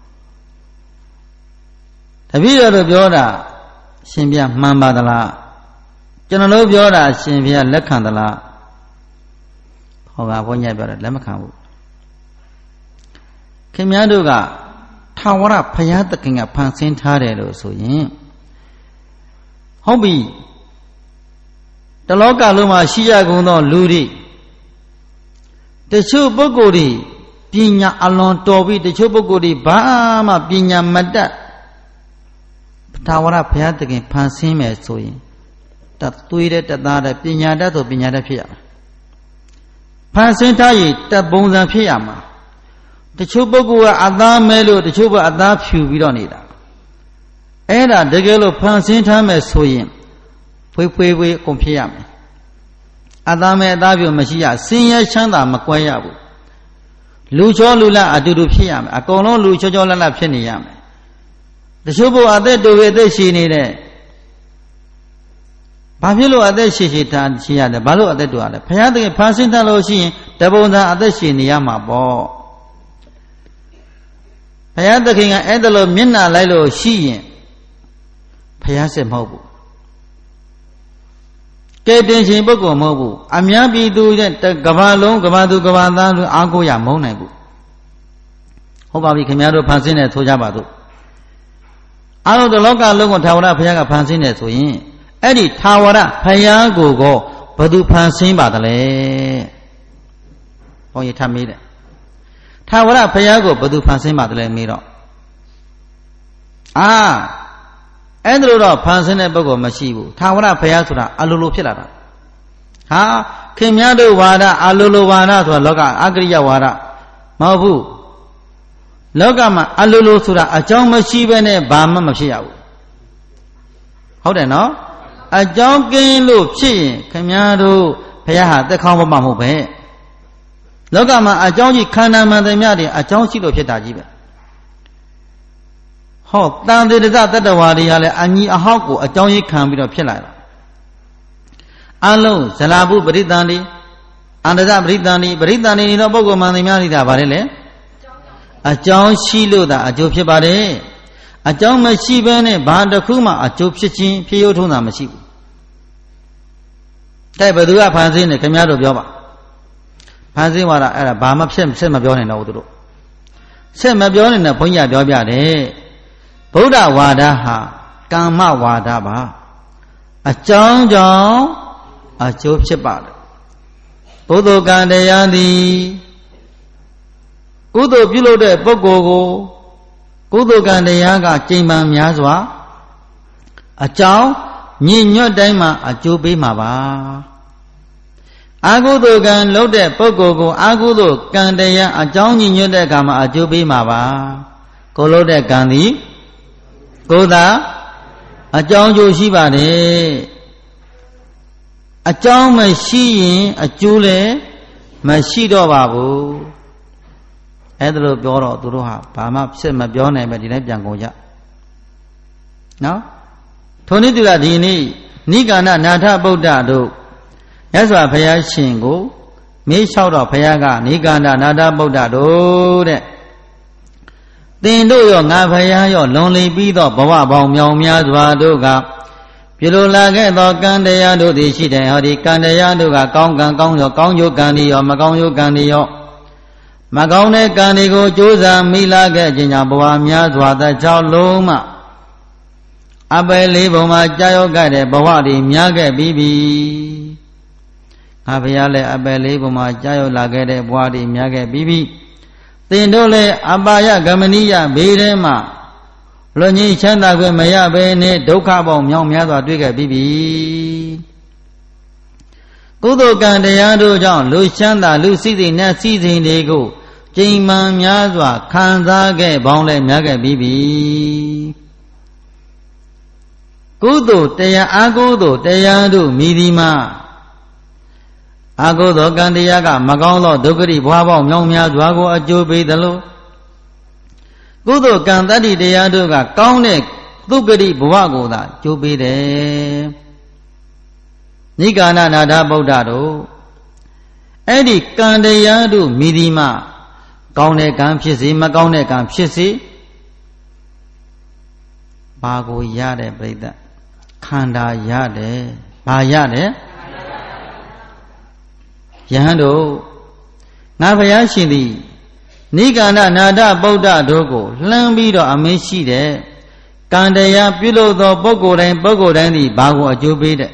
S1: တပည့်တော်တို့ပြောတာရှင်ဘုရားမှန်ပါသလားကျွန်တော်တို့ပြောတာရှင်ဘုရားလက်ခံသလားဟောကဘုန်းကြီးပြောတယ်လက်မခံဘူးခင်ဗျားတို့ကထာဝရဘုရားသခင်ကဖန်ဆင်းထားတယ်လို့ဆိုရင်ဟုတ်ပြီတလောကလုံးမှာရှိရကုန်သောလူတွေတချို့ပုဂ္ဂိုလ်တွေပညာအလွန်တော်ပြီးတချို့ပုဂ္ဂိုလ်တွေဘာမှပညာမတတ်ထာဝရဘုရားသခင်ဖန်ဆင်းမယ်ဆိုရင်တသွေးတဲ့တသားတဲ့ပညာတတ်ဆိုပညာတတ်ဖြစ်ရမှာဖန်ဆင်းထားရင်တပုံစံဖြစ်ရမှာတချို့ပုဂ္ဂိုလ်ကအသားမဲလို့တချို့ကအသားဖြူပြီးတော့နေတာအဲ့ဒါတကယ်လို့ဖန်ဆင်းထားမယ်ဆိုရင်ဖွေးဖွေးအကုန်ဖြစ်ရမယ်အသားမဲအသားဖြူမရှိရဆင်းရဲချမ်းသာမကွဲရဘူးလူချောလူလအတူတူဖြစ်ရမယ်အကုန်လုံးလူချောချောလတ်လတ်ဖြစ်နေရမယ်တချို့ဘုရားအသက်တူပြီးအသက်ရှည်နေတဲ့ဘာဖြစ်လို့အသက်ရှည်ရှည်ထားရှည်ရတယ်ဘာလို့အသက်တူရလဲဘုရားသခင်ဖန်ဆင်းထားလို့ရှိရင်တပုံစံအသက်ရှည်နေရမှာပေါ့ဘုရားသခင်ကအဲ့ဒါလို့မျက်နှာလိုက်လို့ရှိရင်ဘုရားစစ်မဟုတ်ဘူးကဲတင်ရှင်ပုဂ္ဂိုလ်မဟုတ်ဘူးအများပြည်သူရဲ့ကဘာလုံးကဘာသူကဘာသားလို့အားကိုးရမုန်းနိုင်ဘူးဟုတ်ပါပြီခင်ဗျားတို့ဖန်ဆင်းတယ်ဆိုကြပါစို့အားလုံးဒီလောကလုံးကိုထာဝရဘုရားကဖန်ဆင်းတယ်ဆိုရင်အဲ့ဒီထာဝရဘုရားကိုဘယ်သူဖန်ဆင်းပါသလဲဘုန်းကြီးထပ်မေးတယ်ထာဝရဘုရားကိုဘယ်သူဖန်ဆင်းပါသလဲမေးတော့အဲ့ဒါတော့ဖန်ဆင်းတဲ့ပုဂ္ဂိုလ်မရှိဘူးထာဝရဘုရားဆိုတာအလိုလိုဖြစ်လာတာဟာခင်ဗျားတို့ဝါဒအလိုလိုဝါဒဆိုတာလောကအကရိယဝါဒမဟုတ်ဘူးလောကမှာအလိုလိုဆိုတာအကြောင်းမရှိဘဲနဲ့ဘာမှမဖြစ်ရဘူးဟုတ်တယ်နော်အကြောင်းကင်းလို့ဖြစ်ရင်ခင်ဗျားတို့ဘုရားဟာသက်ခေါင်းမမဟုတ်ပဲလောကမှာအကြောင်းကြီးခန္ဓာမှန်တယ်များတယ်အကြောင်းရှိလို့ဖြစ်တာကြီးပဲဟောတန်တေတ္တတတ္တဝါတွေကလည်းအညီအဟောက်ကိုအကြောင်းကြီးခံပြီးတော့ဖြစ်လာတာအလုံးဇလာဘုပရိသန္တိအန္တဇပရိသန္တိပရိသန္တိနေသောပုဂ္ဂိုလ်မှန်တယ်များနေတာဗါလဲလေအကြောင်းရှိလို့သာအကျိုးဖြစ်ပါတယ်အကြောင်းမရှိဘဲနဲ့ဘာတစ်ခုမှအကျိုးဖြစ်ခြင်းဖြစ်ရုံထုံးတာမရှိဘူးတဲ့ဘယ်သူကဖန်ဆင်းနေခင်ဗျားတို့ပြောပါဖန်ဆင်းသွားတာအဲ့ဒါဘာမှဖြစ်ဆက်မပြောနိုင်တော့ဘူးသူတို့ဆက်မပြောနိုင်တဲ့ဘုန်းကြီးပြောပြတယ်ဗုဒ္ဓဝါဒဟာကာမဝါဒပါအကြောင်းကြောင့်အကျိုးဖြစ်ပါတယ်ဘုဒ္ဓကံတရားသည်ကုသိုလ်ပြုလုပ်တဲ့ပုဂ္ဂိုလ်ကိုကုသိုလ်ကံတရားကကျိန်ပံများစွာအကြောင်းညင်ညွတ်တိုင်းမှာအကျိုးပေးမှာပါအကုသိုလ်ကံလုပ်တဲ့ပုဂ္ဂိုလ်ကိုအကုသိုလ်ကံတရားအကြောင်းညင်ညွတ်တဲ့အခါမှာအကျိုးပေးမှာပါကိုလုပ်တဲ့ကံသည်ကိုယ်သာအကြောင်းကျိုးရှိပါတယ်အကြောင်းမရှိရင်အကျိုးလည်းမရှိတော့ပါဘူးအဲ့ဒါလို့ပြောတော့သူတို့ဟာဘာမှဖြစ်မပြောနိုင်ပဲဒီတိုင်းပြန်ကုန်ကြနော်ထိုနည်းတူကဒီနေ့နိဂန္ဓနာထဗုဒ္ဓတို့မြတ်စွာဘုရားရှင်ကိုမေးလျှောက်တော့ဘုရားကနိဂန္ဓနာထဗုဒ္ဓတို့တဲ့သင်တို့ရောငါဘုရားရောလွန်လီပြီးတော့ဘဝပေါင်းမြောင်များစွာတို့ကပြုလိုလာခဲ့သောကံတရားတို့သည်ရှိတယ်ဟောဒီကံတရားတို့ကကောင်းကံကောင်းရောကောင်းကျိုးကံတွေရောမကောင်းကျိုးကံတွေရောမကောင်းတဲ့ကံတွေကိုကြိုးစားမိလာခဲ့ခြင်းကြောင့်ဘဝများစွာသောကြောင့်လုံးမှအပယ်လေးပုံမှာကြာရောက်ခဲ့တဲ့ဘဝတွေများခဲ့ပြီးပြီငါဘုရားလည်းအပယ်လေးပုံမှာကြာရောက်လာခဲ့တဲ့ဘဝတွေများခဲ့ပြီးပြီသင်တို့လည်းအပါယဂမနိယဘေးထဲမှာလွန်ငြိမ်းချမ်းသာခွင့်မရဘဲနဲ့ဒုက္ခပေါင်းမြောင်များစွာတွေ့ခဲ့ပြီးပြီကုသိုလ်ကံတရားတို့ကြောင့်လူချမ်းသာလူစည်းစိမ်နဲ့စည်းစိမ်တွေကိုကျိန်မှန်များစွာခံစားခဲ့ပေါင်းလည်းများခဲ့ပြီးပြီကုသိုလ်တရားအကုသိုလ်တရားတို့မိဒီမှာအကုသိုလ်ကံတရားကမကောင်းသောဒုက္ခရိဘဝပေါင်းမြောင်များစွာကိုအကျိုးပေးသလိုကုသိုလ်ကံတတ္တိတရားတို့ကကောင်းတဲ့ဒုက္ခရိဘဝကိုသာကျိုးပေးတယ်နိဂန္ဓနာထဗုဒ္ဓတို့ Edi Kandayadu Midima Kaune Kam Pisi Makaune Kam Pisi Bago Yade Breda Kanda Yade Bayade Yahando Navayashidi Nigana Nada Boda Dogo Lambido Ameshi de Kandaya Pilo the Bogo and Bago Ajubide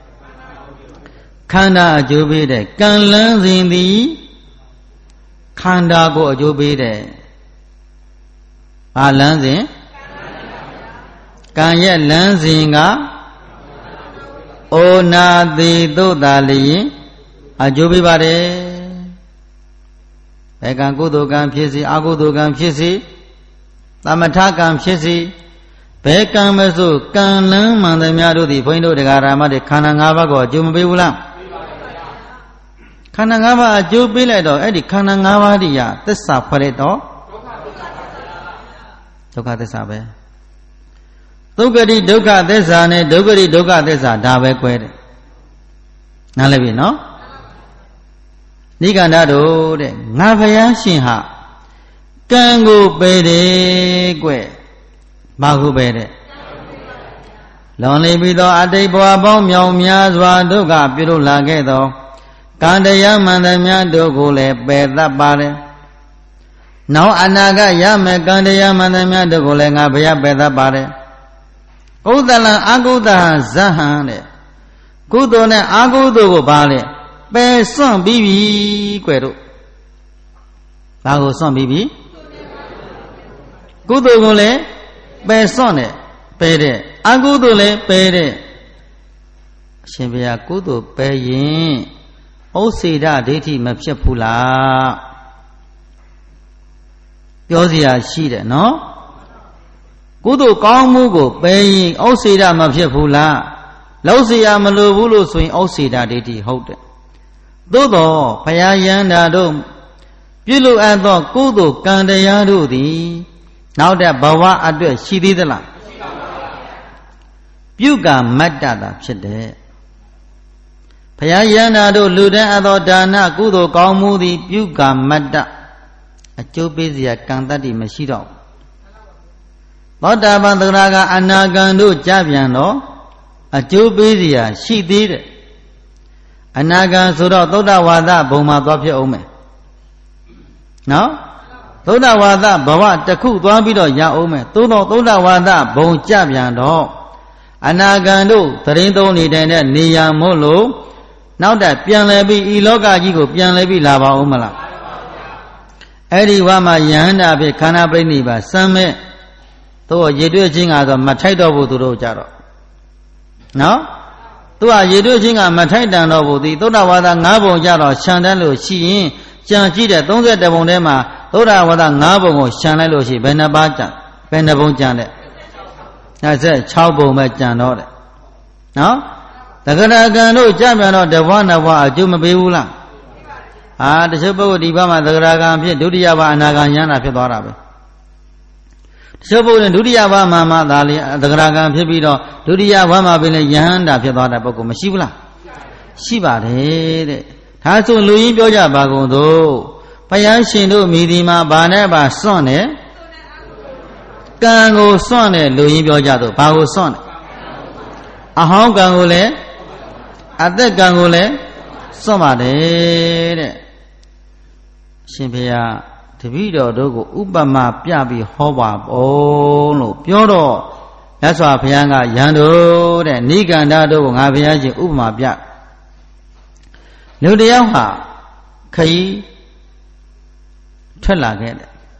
S1: Kanda Ajubide Kan lands in the Kanda go Ajubide Lands in Kan yet lands in O na the Dodali Ajubi Bade Ekan Kudokan Pisi, Agudokan Pisi, Tamatakan Pisi, Bekam Mesu, Kanam, Mandamiado, the point of the Garama, the Kanangava, Jumbiula Kanangava, Jubiledo, Eddie Kanangava, the Sapareto Toka the Sabe Dogari Doka desane, Dogari Doka desa, Dave Qued Nalevi, no? Niganado de Navayashinha Kangu Bede Gue Bagu Bede Lonely Bido Adeboa Bom Yom Yazwa Doga Pirula Gedo Kandaya Mandamia Dogule Beda Bade Now Anaga Yame Kandaya Mandamia Dogule Nabaya Beda Bade Udala Aguda Zahane Kudone Agudo Bale Be son bibi quero Bago son bibi Gudo gole Be sonne Pede Agudole Pede Shimbia Gudo Peyin O Sida Deti Mapshapula Yozia Shide no Gudo Kamugo Peyin O Sida Mapshapula Lausia Malubulu swing O Sida Deti hold it Dodo, Payayanda dom, Pilu and the Kudu Kandayadu di, now that Bawa address she did the land. Puga Madada Chede Payayanda do Luda Ado Dana Kudu Kaumudi Puga Madda, a Chopizia Kandadi Mashido. Bota Bandaraga Anagando Javiano, a Chopizia she did it. Anaga Sura Toda Wada Boma Dopia Ome. No? Toda Wada Bawa Taku Dwabido Ya Ome. Toda Wada Bon Jabiando. Anagando, Tarindo Nidene, Nia Molo. Now that Pianlebi Iloga Jigo Pianlebi Lava Omala. Eri Wama Yanda be Canabrini Same. To Yedu Jinga the Mataito Buduro Jaro. No? Tu are you doing a Mataidan of the Toda Nabo Jaro, Chandalo, she, Janjida, don't get the Bonema, Toda Wada Nabo, Chanelo, she, Benabaja, Benabon Janet. I said, Chaubo Majanore. No? The Garagano Jamiano, the one of our Jumabiula. Ah, the Sabo Dibama, the Garagam, Dudiava, and Naganyana Pidorabe. Sabo and Dudiava Mama Dali, the Gragam Pibido, Dudiava Mabile Yanda Pidora Boko Mashibula. Shiba de Tasu Louis Boja Bagodo, Payashino Midima Baneba Sonne, Gango Sonne, Louis Bojado, Bago Sonne. A home gangole, at the gangole, Somade Shimpia. Video dogo Ubama Piabi Hoba Bolo Pioro. That's why Pianga Yando and Niganda dogo Naviaji Ubama Pia. Ludiaha Kai Telaget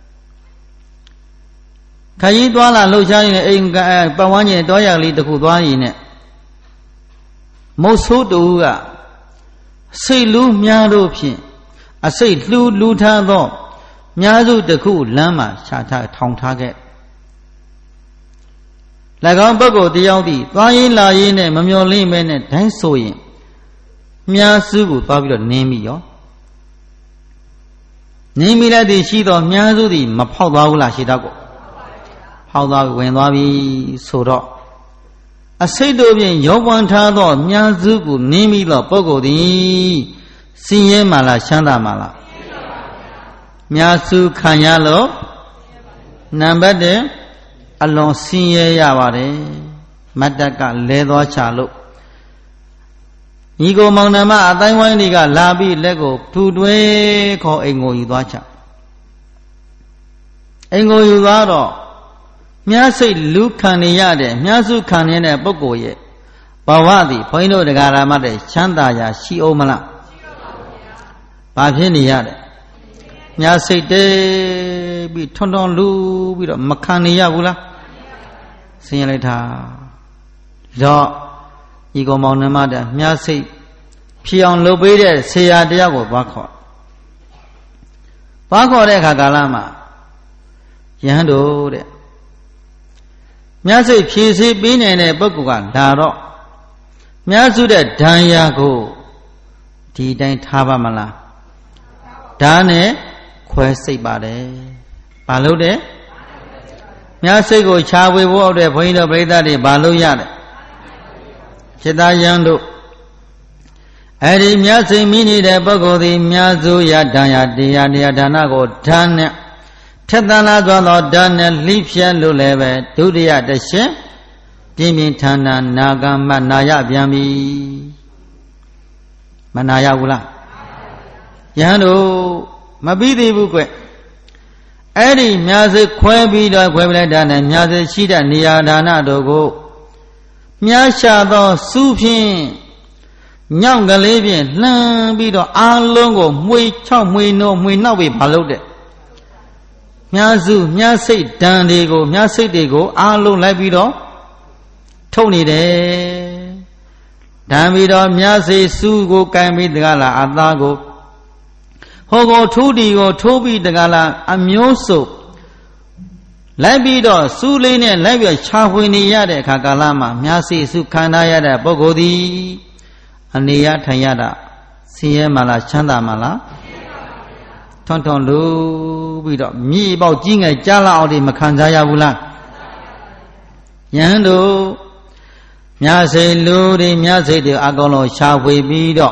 S1: Kai Dwala Lujan in Pawani Doya Lita Kudwani in it. Mosu Duga Say Lu Miadopi. I say Lu Luta. Nyazu the cool lama chata tong target. Like on Bogo the Yaudi, Vain la in a Mamoli men and Tansoin. Miasu, Babylon name yo. Name me like the sheet of Miazu the Mapaula Shidago. How thou when Wabi Soda. A Sado in your one tado, Miazu, name me the Bogo the Siye mala shanda mala. Myasu kanyalo. Nambade along siye yavare. Madaka ledo chalo. Nigo maunama ataiwaniga labi lego tudwe ko engo yudwacha. Engo yudwaro. Myasai lukani yade. Myasu kanyane bogoye. Bawadi poino de garamade chanda ya shi omala. Babini yade. Myasai de bi tondon lu bi makani yabula. Sinyalita. Do Igo maunamada Myasai Pion lobede seya diago bako. Bako de kagalama. Yando de. Myasai pisi bine ne bokuga daro. Myasu de danyago. Di dain thaba mala. Dane kwesai bade. Balo de. Myasai go chawe wo de bhoindo breda de balo yade. Chita yando. Eri Myasai mini de bogodi Myasu ya danya diya diya dana go dane. Tetana zwalo dane lipya lulebe dudiya deshe. Dimi thana naga manaya byami. Manaya wula. Yando mabidi bukwe. Eri Myasai kwebi do kwebile dane Myasai shida niya dana dogo. Myasha do supin Nyang galebin lambi do alongo mui chow mui no mui nawe balode. Myasu Myasai dandego Myasai dego along labido Tony de Damido Myasai sugo kami degala atago Hogo tudi go tobi degala amyoso Labido Suline Labia Chawini Yade Kakalama Myasai Sukana Yada Bogodi Aniya Tayada Siye Mala Chanda Mala Tonton Lu Bido Mi Bao Jinga Jala Odi Makanzaya Wula Yando Myasai Ludi Myasai de Agolo Chawi Bido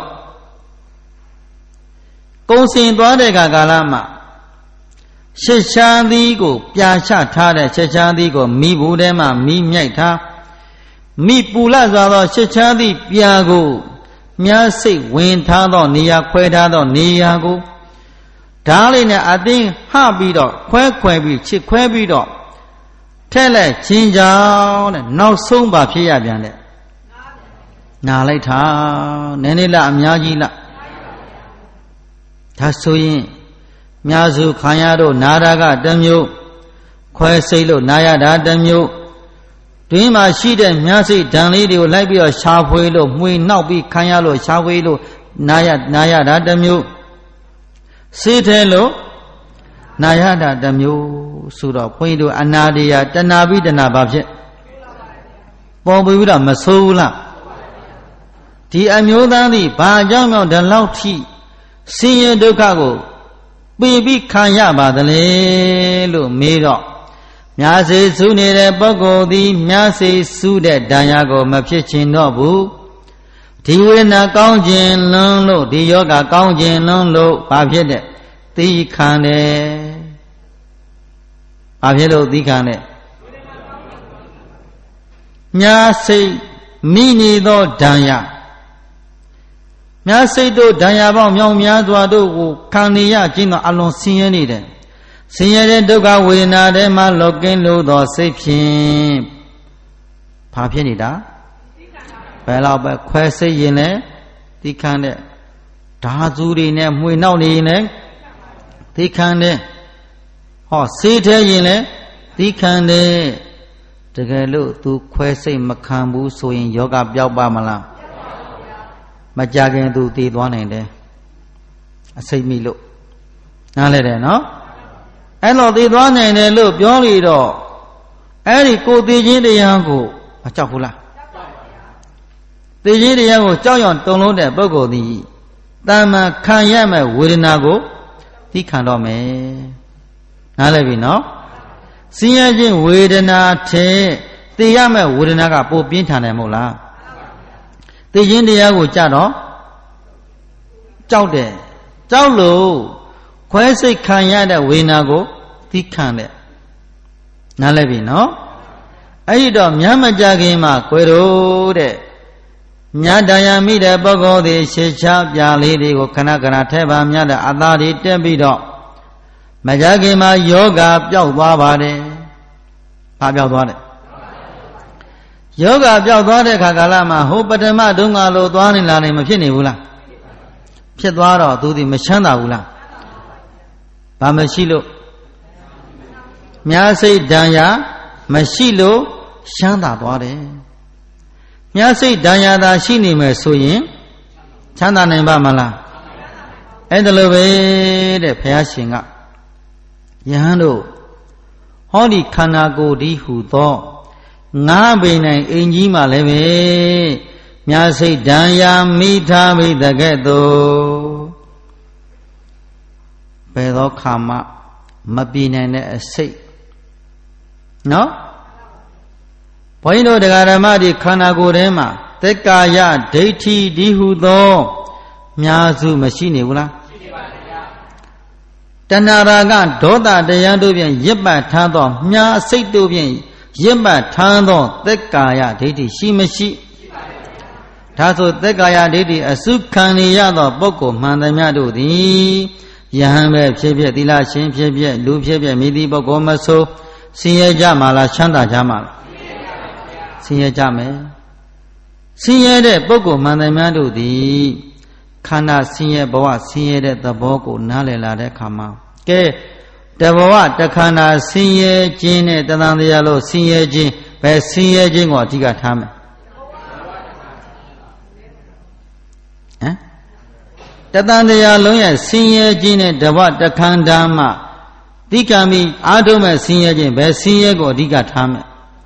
S1: Kosin Dwade Kakalama Shishandi go Piacha Tade Shishandi go Mi Budema Mi Miaita Mi Pula Zado Shishandi Piago Myasai Wintado Nia Quedado Niago Darling Adin Habido Quebi Chiquebido Tele Chinjao No Sumba Pia Biane Naleta Nenila Myagila Tasuyin Myasu Kanyado Naraga Damyo Kwesilo Nayada Damyo Dima Shide Myasai Danlidio Labio Shawelo Mui Naubi Kanyalo Shawelo Nayada Damyo Sitelo Nayada Damyo Sura Puido Anadia Danabi Danababje Bobuda Masula Di Amyodani Bajamo the Lauti Senior Dokago Baby Kanya Badale Lu Miro Myasai Sunere Bogodi Myasai Sude Danyago Mapichin Nobu Tiwina Kaunjin Lolo Di Yoga Kaunjin Lolo Babjede Ti Kane Babjelo Di Kane Myasai Mini Do Danya Myasai do Danya Bao Myong Myadwa do Kaniya Jino Alon Siyenide Sinyere Doga Wina de Malokin Ludo Sipin Papianida Bella Quasi Yene Dikane Dazuri ne Muinoni ne Dikane Ho Sita Yene Dikane Tagalu to Quasi Makambu so in Yoga Biabamala Majagan do did one in there. I say me look. Now let it know. I know did one in there look, Yoli do. Any go digin the yango, a chapula. The Jidi Yango Joyon don't know that Bogo the Dama Kanyama Wurinago, the Kandome. Now let me know. See again, Widena te, the Yama Wurinaga Popintanemola. The India would jado ကြောက်တယ်ကြောက်လို့ခွဲစိတ်ခံရတဲ့ဝေဒနာကိုသိခံတယ်နားလည်ပြီနော်အဲ့ဒီတော့မြတ်မကြခင်မှာကွယ်တော့တဲ့မြတ်တရားမိတဲ့ပုဂ္ဂိုလ်သည်ရှေ့ချပြလေးတွေကိုခဏခဏထဲပါမြတ်တဲ့အသားတွေတက်ပြီးတော့မကြခင်မှာယောဂပျောက်သွားပါတယ်ဘာပျောက်သွားတယ်ယောဂပျောက်သွားတဲ့ခါကာလမှာဟိုပထမတုန်းကလိုသွားနေလာနေမဖြစ်နေဘူးလားဖြစ်သွားတော့သူဒီမချမ်းသာဘူးလားဘာမရှိလို့မြားစိတ်ဒဏ်ရာမရှိလို့ချမ်းသာသွားတယ်မြားစိတ်ဒဏ်ရာသာရှိနေမယ်ဆိုရင်ချမ်းသာနိုင်ပါမလားအဲ့ဒါလိုပဲတဲ့ဘုရားရှင်ကယဟန်တို့ဟောဒီခန္ဓာကိုယ်ဒီဟုသောငါးပေနိုင်အင်ကြီးမှလည်းပဲမြားစိတ်ဒဏ်ရာမိထားမိတဲ့ကဲ့သို့ဘယ်သောခါမှမပြေနိုင်တဲ့အစိတ်နော်ဘုန်းကြီးတို့တရားဓမ္မဒီခန္ဓာကိုယ်ထဲမှာသက်ကာယဒိဋ္ဌိဒီဟုသောများစုမရှိနေဘူးလားရှိနေပါဗျာတဏှာရာဂဒေါသတရားတို့ဖြင့်ရစ်ပတ်ထားသောမြားစိတ်တို့ဖြင့်ရစ်ပတ်ထားသောသက်ကာယဒိဋ္ဌိရှိမရှိရှိပါဗျာဒါဆိုသက်ကာယဒိဋ္ဌိအစုခံနေရသောပုဂ္ဂိုလ်မှန်သမျှတို့သည်ယဟန်ပဲဖြစ်ဖြစ်သီလရှင်ဖြစ်ဖြစ်လူဖြစ်ဖြစ်မိသည့်ပုဂ္ဂိုလ်မဆိုဆင်းရဲကြမှာလားချမ်းသာကြမှာလားဆင်းရဲကြမယ်ဆင်းရဲတဲ့ပုဂ္ဂိုလ်မှန်တယ်များတို့သည်ခန္ဓာဆင်းရဲဘဝဆင်းရဲတဲ့သဘောကိုနားလည်လာတဲ့အခါမှာကဲတဘဝတခန္ဓာဆင်းရဲခြင်းနဲ့တဏှာတရားလို့ဆင်းရဲခြင်းပဲဆင်းရဲခြင်းကိုအဓိကထားမယ်ဟမ်တဏှာတရားလုံးရဲ့ဆင်းရဲခြင်းနဲ့တဘဝတခန္ဓာမှာတိကံမိအာထုံးမဲ့ဆင်းရဲခြင်းပဲဆင်းရဲကိုအဓိကထားမယ်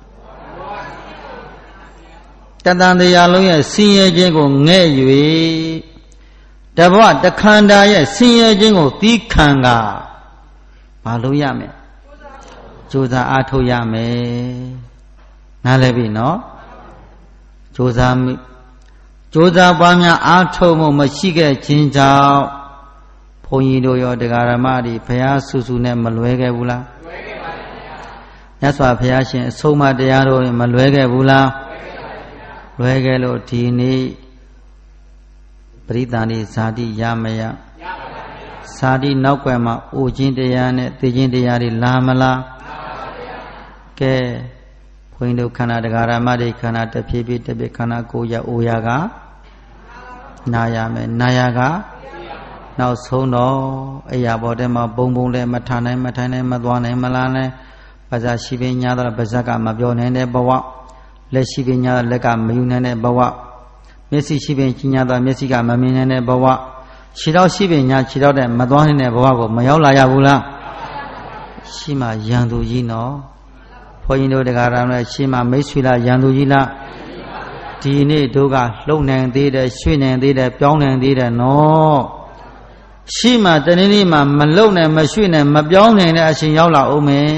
S1: တဏှာတရားလုံးရဲ့ဆင်းရဲခြင်းကိုငဲ့၍တဘဝတခန္ဓာရဲ့ဆင်းရဲခြင်းကိုသိခံကဘာလို့ရမလဲကြိုးစားအားထုတ်ရမယ်နားလည်ပြီနော်ကြိုးစားပွားများအားထုတ်မှုမရှိခဲ့ခြင်းကြောင့်ဘုန်းကြီးတို့ရောတရားဓမ္မတွေဘုရားဆူဆူနဲ့မလွဲခဲ့ဘူးလားလွဲခဲ့ပါဗျာမြတ်စွာဘုရားရှင်အဆုံးအမတရားတို့မလွဲခဲ့ဘူးလားလွဲခဲ့လို့ဒီနေ့ပရိသန္တိဇာတိရမရဇာတိနောက်ွယ်မှာအိုခြင်းတရားနဲ့သိခြင်းတရားတွေလာမလားကဲဘုန်းကြီးတို့ခန္ဓာတရားဓမ္မတွေခန္ဓာတစ်ဖြည်းဖြည်းတစ်ဖြည်းခန္ဓာကိုယ်ရအိုရကနာရမယ်နာရကနောက်ဆုံးတော့အရာပေါ်ထဲမှာဘုံဘုံလည်းမထားနိုင်မထိုင်နိုင်မသွားနိုင်မလားနဲ့ပါဇာရှိပင်ညာတော့ပါဇက်ကမပြောနိုင်တဲ့ဘဝလက်ရှိပင်ညာလက်ကမယူနိုင်တဲ့ဘဝမျက်စိရှိပင်ညာတော့မျက်စိကမမြင်နိုင်တဲ့ဘဝခြေတော်ရှိပင်ညာခြေတော်တဲ့မသွားနိုင်တဲ့ဘဝကိုမရောက်လာရဘူးလားရှိမှရန်သူကြီးနော်ဘုန်းကြီးတို့တရားတော်နဲ့ရှိမှမိတ်ဆွေလားရန်သူကြီးလားဒီနေ့တို့ကလှုပ်နိုင်သေးတယ်ရွှေ့နိုင်သေးတယ်ပြောင်းနိုင်သေးတယ်နော်ရှိမှတနေ့နေ့မှမလုံနဲ့မရွှေ့နဲ့မပြောင်းနိုင်တဲ့အချိန်ရောက်လာအောင်မယ်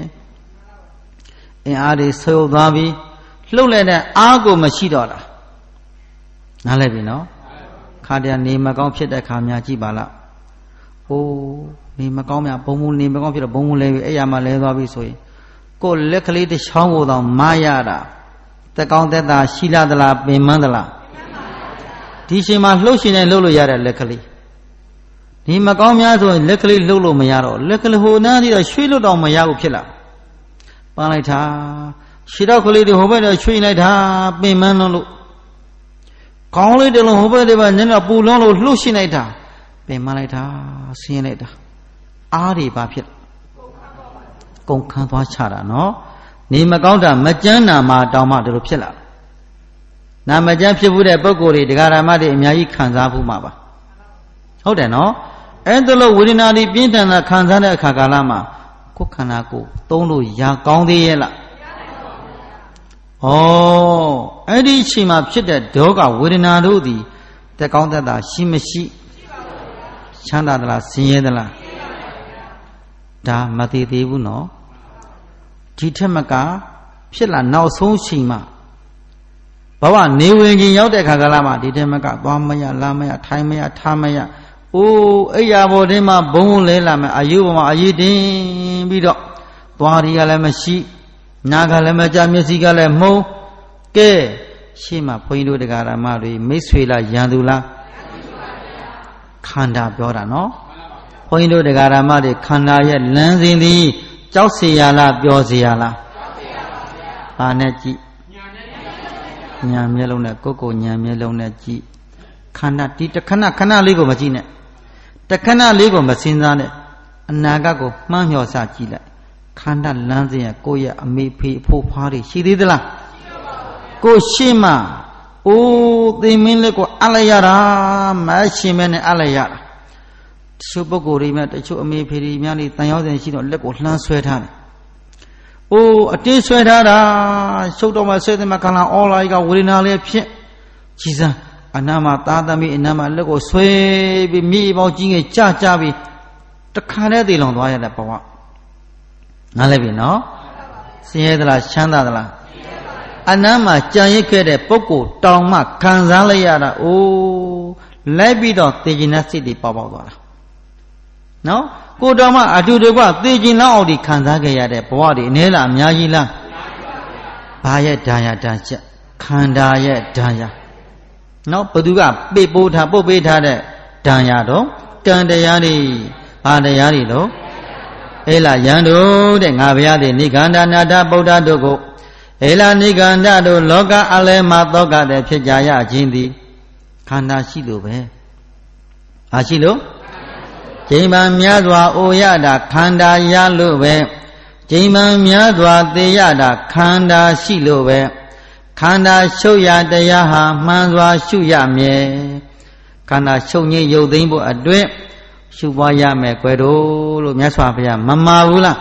S1: အင်အားတွေဆုပ်သွားပြီးလှုပ်လိုက်တဲ့အားကိုမရှိတော့တာနားလည်ပြီနော်ခါတည်းနေမကောင်းဖြစ်တဲ့ခါများကြည့်ပါလားဟိုးနေမကောင်းများဘုံဘုံနေမကောင်းဖြစ်တော့ဘုံဘုံလဲပြီးအဲ့ရမှာလဲသွားပြီဆိုရင်ကိုယ်လက်ကလေးတစ်ချောင်းကိုတော့မရတာတက်ကောင်းတက်တာရှိလာသလားပင်မန်းသလားဒီချိန်မှာလှုပ်ရှင်နေလှုပ်လို့ရတဲ့လက်ကလေးဒီမကောင်းများဆိုရင်လက်ကလေးလှုပ်လို့မရတော့လက်ကလေးဟိုနားပြီးတော့ရွှေ့လို့တော့မရဘူးဖြစ်လာပန်းလိုက်တာခြေတော့ကလေးတွေဟိုဘက်တော့ရွှေ့လိုက်တာပင်မန်းလို့ကောင်းလေးတလုံးဟိုဘက်တွေပါနည်းနည်းပူလုံးလို့လှုပ်ရှင်လိုက်တာပင်မန်းလိုက်တာဆင်းလိုက်တာအားတွေဘာဖြစ်ကုန်ခန်းသွားချတာနော်နေမကောင်းတာမကြမ်းနာမှာတောင်းမှတို့လိုဖြစ်လာနာမကြမ်းဖြစ်မှုတဲ့ပုဂ္ဂိုလ်တွေတရားဓမ္မတွေအများကြီးခံစားမှုမှာပါဟုတ်တယ်နော်အဲ့ဒါလို့ဝေဒနာတွေပြင်းထန်တာခံစားတဲ့အခါကာလမှာကိုယ်ခန္ဓာကိုယ်သုံးလို့ရကောင်းသေးရဲ့လားဩအဲ့ဒီအချိန်မှာဖြစ်တဲ့ဒုက္ခဝေဒနာတို့သည်တက်ကောင်းတက်တာရှိမရှိချမ်းသာသလားဆင်းရဲသလားဒါမသိသေးဘူးနော်ဒီထက်မကဖြစ်လာနောက်ဆုံးချိန်မှာဘဝနေဝင်ခြင်းရောက်တဲ့ခါကလာမှာဒီထက်မကသွားမရလာမရထိုင်မရထားမရအိုအိယာဘောတင်းမှာဘုံလဲလာမယ်အယုဘမှာအရေးတင်ပြီးတော့သွားရီကလည်းမရှိနာကလည်းမကြမျက်စိကလည်းမှုံကဲရှေ့မှာဘုန်းကြီးတို့တရားဓမ္မတွေမိတ်ဆွေလားရန်သူလားခန္ဓာပြောတာနော်ဘုန်းကြီးတို့တရားဓမ္မတွေခန္ဓာရဲ့လမ်းစဉ်သည်ကြောက်เสียလားပြောเสียလားဘာနဲ့ကြည့်ညာမျက်လုံးနဲ့ကိုညာမျက်လုံးနဲ့ကြည့်ခန္ဓာဒီတခဏခဏလေးကိုမကြည့်နဲ့တခဏလေးကိုမစင်စားနဲ့အနာဂတ်ကိုမှန်းမျှော်စကြည့်လိုက်ခန္ဓာလမ်းစဉ်ရဲ့ကိုယ့်ရဲ့အမေဖေအဖို့ဖွားတွေရှိသေးသလားကိုရှိမှအိုးသိမင်းလေးကိုအလိုက်ရတာမရှင်မဲနဲ့အလိုက်ရတာတချို့ပုဂ္ဂိုလ်တွေမဲ့တချို့အမေဖေတွေများနေတန်ရောက်တဲ့ရှိတော့လက်ကိုလှမ်းဆွဲထားတယ်အိုးအတင်းဆွဲထားတာရှုပ်တော့မှဆွဲတဲ့မှာခန္ဓာအော်လာကြီးကဝေဒနာလေးဖြစ်ကြည်စမ်းအနာမှာသာသမီအနာမှာလက်ကိုဆွဲပြီးမြေပေါင်းကြီးငယ်ကြပြီးတခါတည်းသေလောင်သွားရတဲ့ဘဝနားလည်ပြီနော်ဆင်းရဲသလားချမ်းသာသလားအနာမှာကြံရစ်ခဲ့တဲ့ပုဂ္ဂိုလ်တောင်မှခံစားလိုက်ရတာအိုးလိုက်ပြီးတော့သေခြင်းနဲ့စိတ်တွေပေါက်သွားတာနော်ကိုတော်မှအတူတကွသေခြင်းလောက်အောင်ဒီခံစားခဲ့ရတဲ့ဘဝတွေအနည်းလားအများကြီးလားဘာရဲ့ဓာရဓာချက်ခန္ဓာရဲ့ဓာရနော်ဘသူကပေပိုးထားပုတ်ပေးထားတဲ့ဓာရတော့ကံတရားတွေဘာတရားတွေတော့အေလာယံတို့တဲ့ငါဘုရားသည်နိဂန္ဓနာတဗုဒ္ဓတို့ကိုအေလာနိဂန္ဓတို့လောကအလဲမှာသောကတဲ့ဖြစ်ကြရခြင်းသည်ခန္ဓာရှိလို့ပဲအားရှိလို့ချိန်မှန်များစွာအိုရတာခန္ဓာရလို့ပဲချိန်မှန်များစွာသေရတာခန္ဓာရှိလို့ပဲခန္ဓာရှုပ်ရတရားဟာမှန်စွာရှုရမယ်ခန္ဓာရှုပ်ငြိမ်းရုပ်သိမ်းဖို့အတွက်ရှုပွားရမယ်ကွယ်တို့လို့မြတ်စွာဘုရားမမှာဘူးလား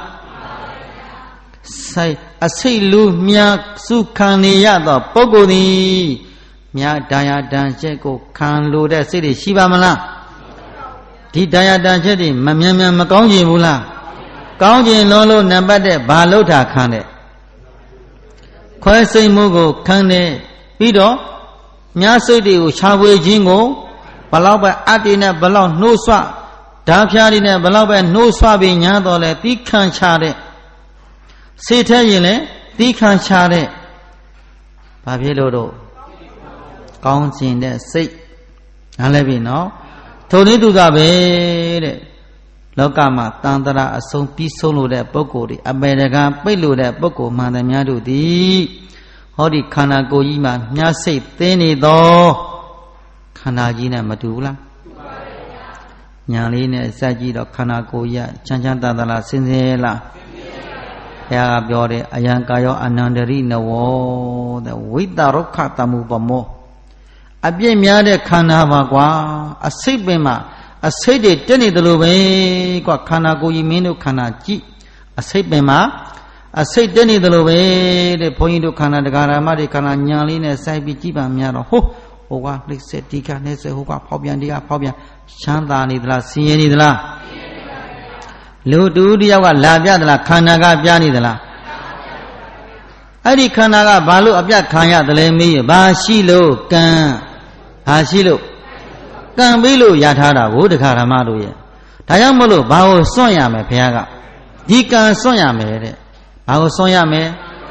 S1: ဆိုင်အစိတ်လူမြတ်စုခံနေရသောပုဂ္ဂိုလ်သည်မြတ်တရားတန်ချက်ကိုခံလို့တဲ့စိတ်တွေရှိပါမလားဒီတရားတန်ချက်တွေမမြန်မြန်မကောင်းကျင်ဘူးလားကောင်းကျင်လို့နံပါတ်တဲ့ဘာလို့ထားခံတဲ့ခွဲစိတ်မှုကိုခံတဲ့ပြီးတော့မြတ်စိတ်တွေကိုခြားပွေခြင်းကိုဘလောက်ပဲအတ္တိနဲ့ဘလောက်နှိုးဆွဓာဖြာတွေနဲ့ဘလောက်ပဲနှိုးဆွပြီးညာတော့လဲသီးခံချတဲ့စေထဲရင်လဲသီးခံချတဲ့ဘာဖြစ်လို့တော့ကောင်းကျင်တဲ့စိတ်နားလဲပြီနော်ထိုနည်းတူတာပဲတဲ့လောကမှာတန်တရာအဆုံးပြီးဆုံးလို့တဲ့ပုဂ္ဂိုလ်တွေအပေတကပိတ်လို့တဲ့ပုဂ္ဂိုလ်မှန်တယ်များတို့သည်ဟောဒီခန္ဓာကိုယ်ကြီးမှာမြတ်စိတ်သင်းနေသောခန္ဓာကြီးနဲ့မတူဘူးလားညာလေးနဲ့စက်ကြည့်တော့ခန္ဓာကိုယ်ရချမ်းချမ်းသာသာလားစင်စင်လားဘုရားကပြောတယ်အယံကာယောအနန္တရိနဝောတဲ့ဝိတ္တရုခတမှုပမောအပြည့်များတဲ့ခန္ဓာပါကွာအစိတ်ပင်မှာအစိတ်တွေတက်နေတယ်လို့ပဲကွာခန္ဓာကိုယ်ကြီးမင်းတို့ခန္ဓာကြည့်အစိတ်ပင်မှာအစိတ်တက်နေတယ်လို့ပဲတဲ့ဘုန်းကြီးတို့ခန္ဓာတရားဓမ္မတွေခန္ဓာညာလေးနဲ့စိုက်ပြီးကြည့်ပါများတော့ဟိုကနှိမ့်ဆက်ဒီကနှိမ့်ဆက်ဟိုကဖောက်ပြန်ဒီကဖောက်ပြန်ချမ်းသာနေသလားဆင်းရဲနေသလားလူတူတယောက်ကလာပြသလားခန္ဓာကပြနေသလားအဲ့ဒီခန္ဓာကဘာလို့အပြတ်ခံရတယ်လဲမေးရဘာရှိလို့ကံဘာရှိလို့ကံပြီးလို့ရထားတာကိုတခါဓမ္မတို့ရဲ့ဒါကြောင့်မလို့ဘာကိုစွန့်ရမယ်ဘုရားကဒီကံစွန့်ရမယ်တဲ့ဘာကိုစွန့်ရမယ်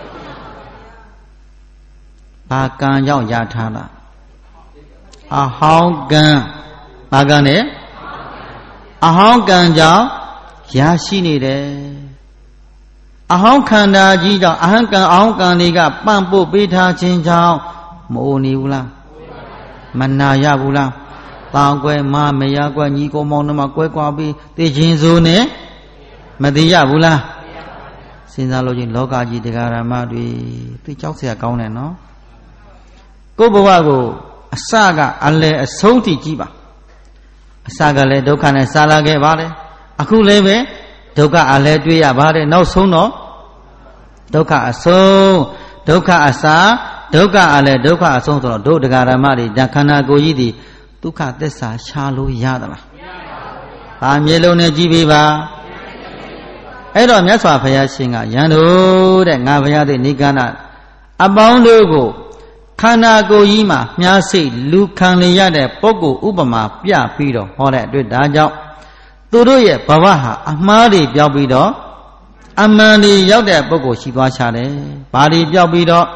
S1: ဘာကံကြောင့်ရထားတာအဟောင်းကံဘာကံလဲအဟောင်းကံကြောင့်ရရှိနေတယ်အဟောင်းခန္ဓာကြီးကြောင့်အဟံကံအဟောင်းကံတွေကပန့်ပို့ပေးထားခြင်းကြောင့်မအိုနေဘူးလားမနာရဘူးလားတောင်ကွယ်မမရကွယ်ညီကိုမောင်နှမကွဲကွာပြီးသိချင်းစိုးနဲ့မသိရဘူးလားစဉ်းစားလို့ချင်းလောကကြီးတရားဓမ္မတွေသိကြောက်เสียကောင်းတယ်နော်ကိုယ်ဘဝကိုအစကအလဲအဆုံးထိကြည့်ပါအစကလည်းဒုက္ခနဲ့စားလာခဲ့ပါတယ်အခုလည်းပဲဒုက္ခအလဲတွေ့ရပါတယ်နောက်ဆုံးတော့ဒုက္ခအဆုံးဒုက္ခအစာဒုက္ခအလဲဒုက္ခအဆုံးဆိုတော့ဒုဒကာရမတွေခန္ဓာကိုယ်ကြီးဒီဒုက္ခသစ္စာရှားလို့ရသလားမရပါဘူး။မြေလုံးနဲ့ကြည့်ပေးပါအဲ့တော့မြတ်စွာဘုရားရှင်ကယံတို့တဲ့ငါဘုရားသည်နိဂန္ဓအပေါင်းတို့ကိုခန္ဓာကိုယ်ကြီးမှာမြားစိတ်လူခံလေရတဲ့ပုဂ္ဂိုလ်ဥပမာပြပြီးတော့ဟောတဲ့အတွက်ဒါကြောင့်သူတို့ရဲ့ဘဝဟာအမှားတွေပြောက်ပြီးတော့အမှန်တွေရောက်တဲ့ပုဂ္ဂိုလ်ရှိသွားချတယ်။ဘာတွေပြောက်ပြီးတော့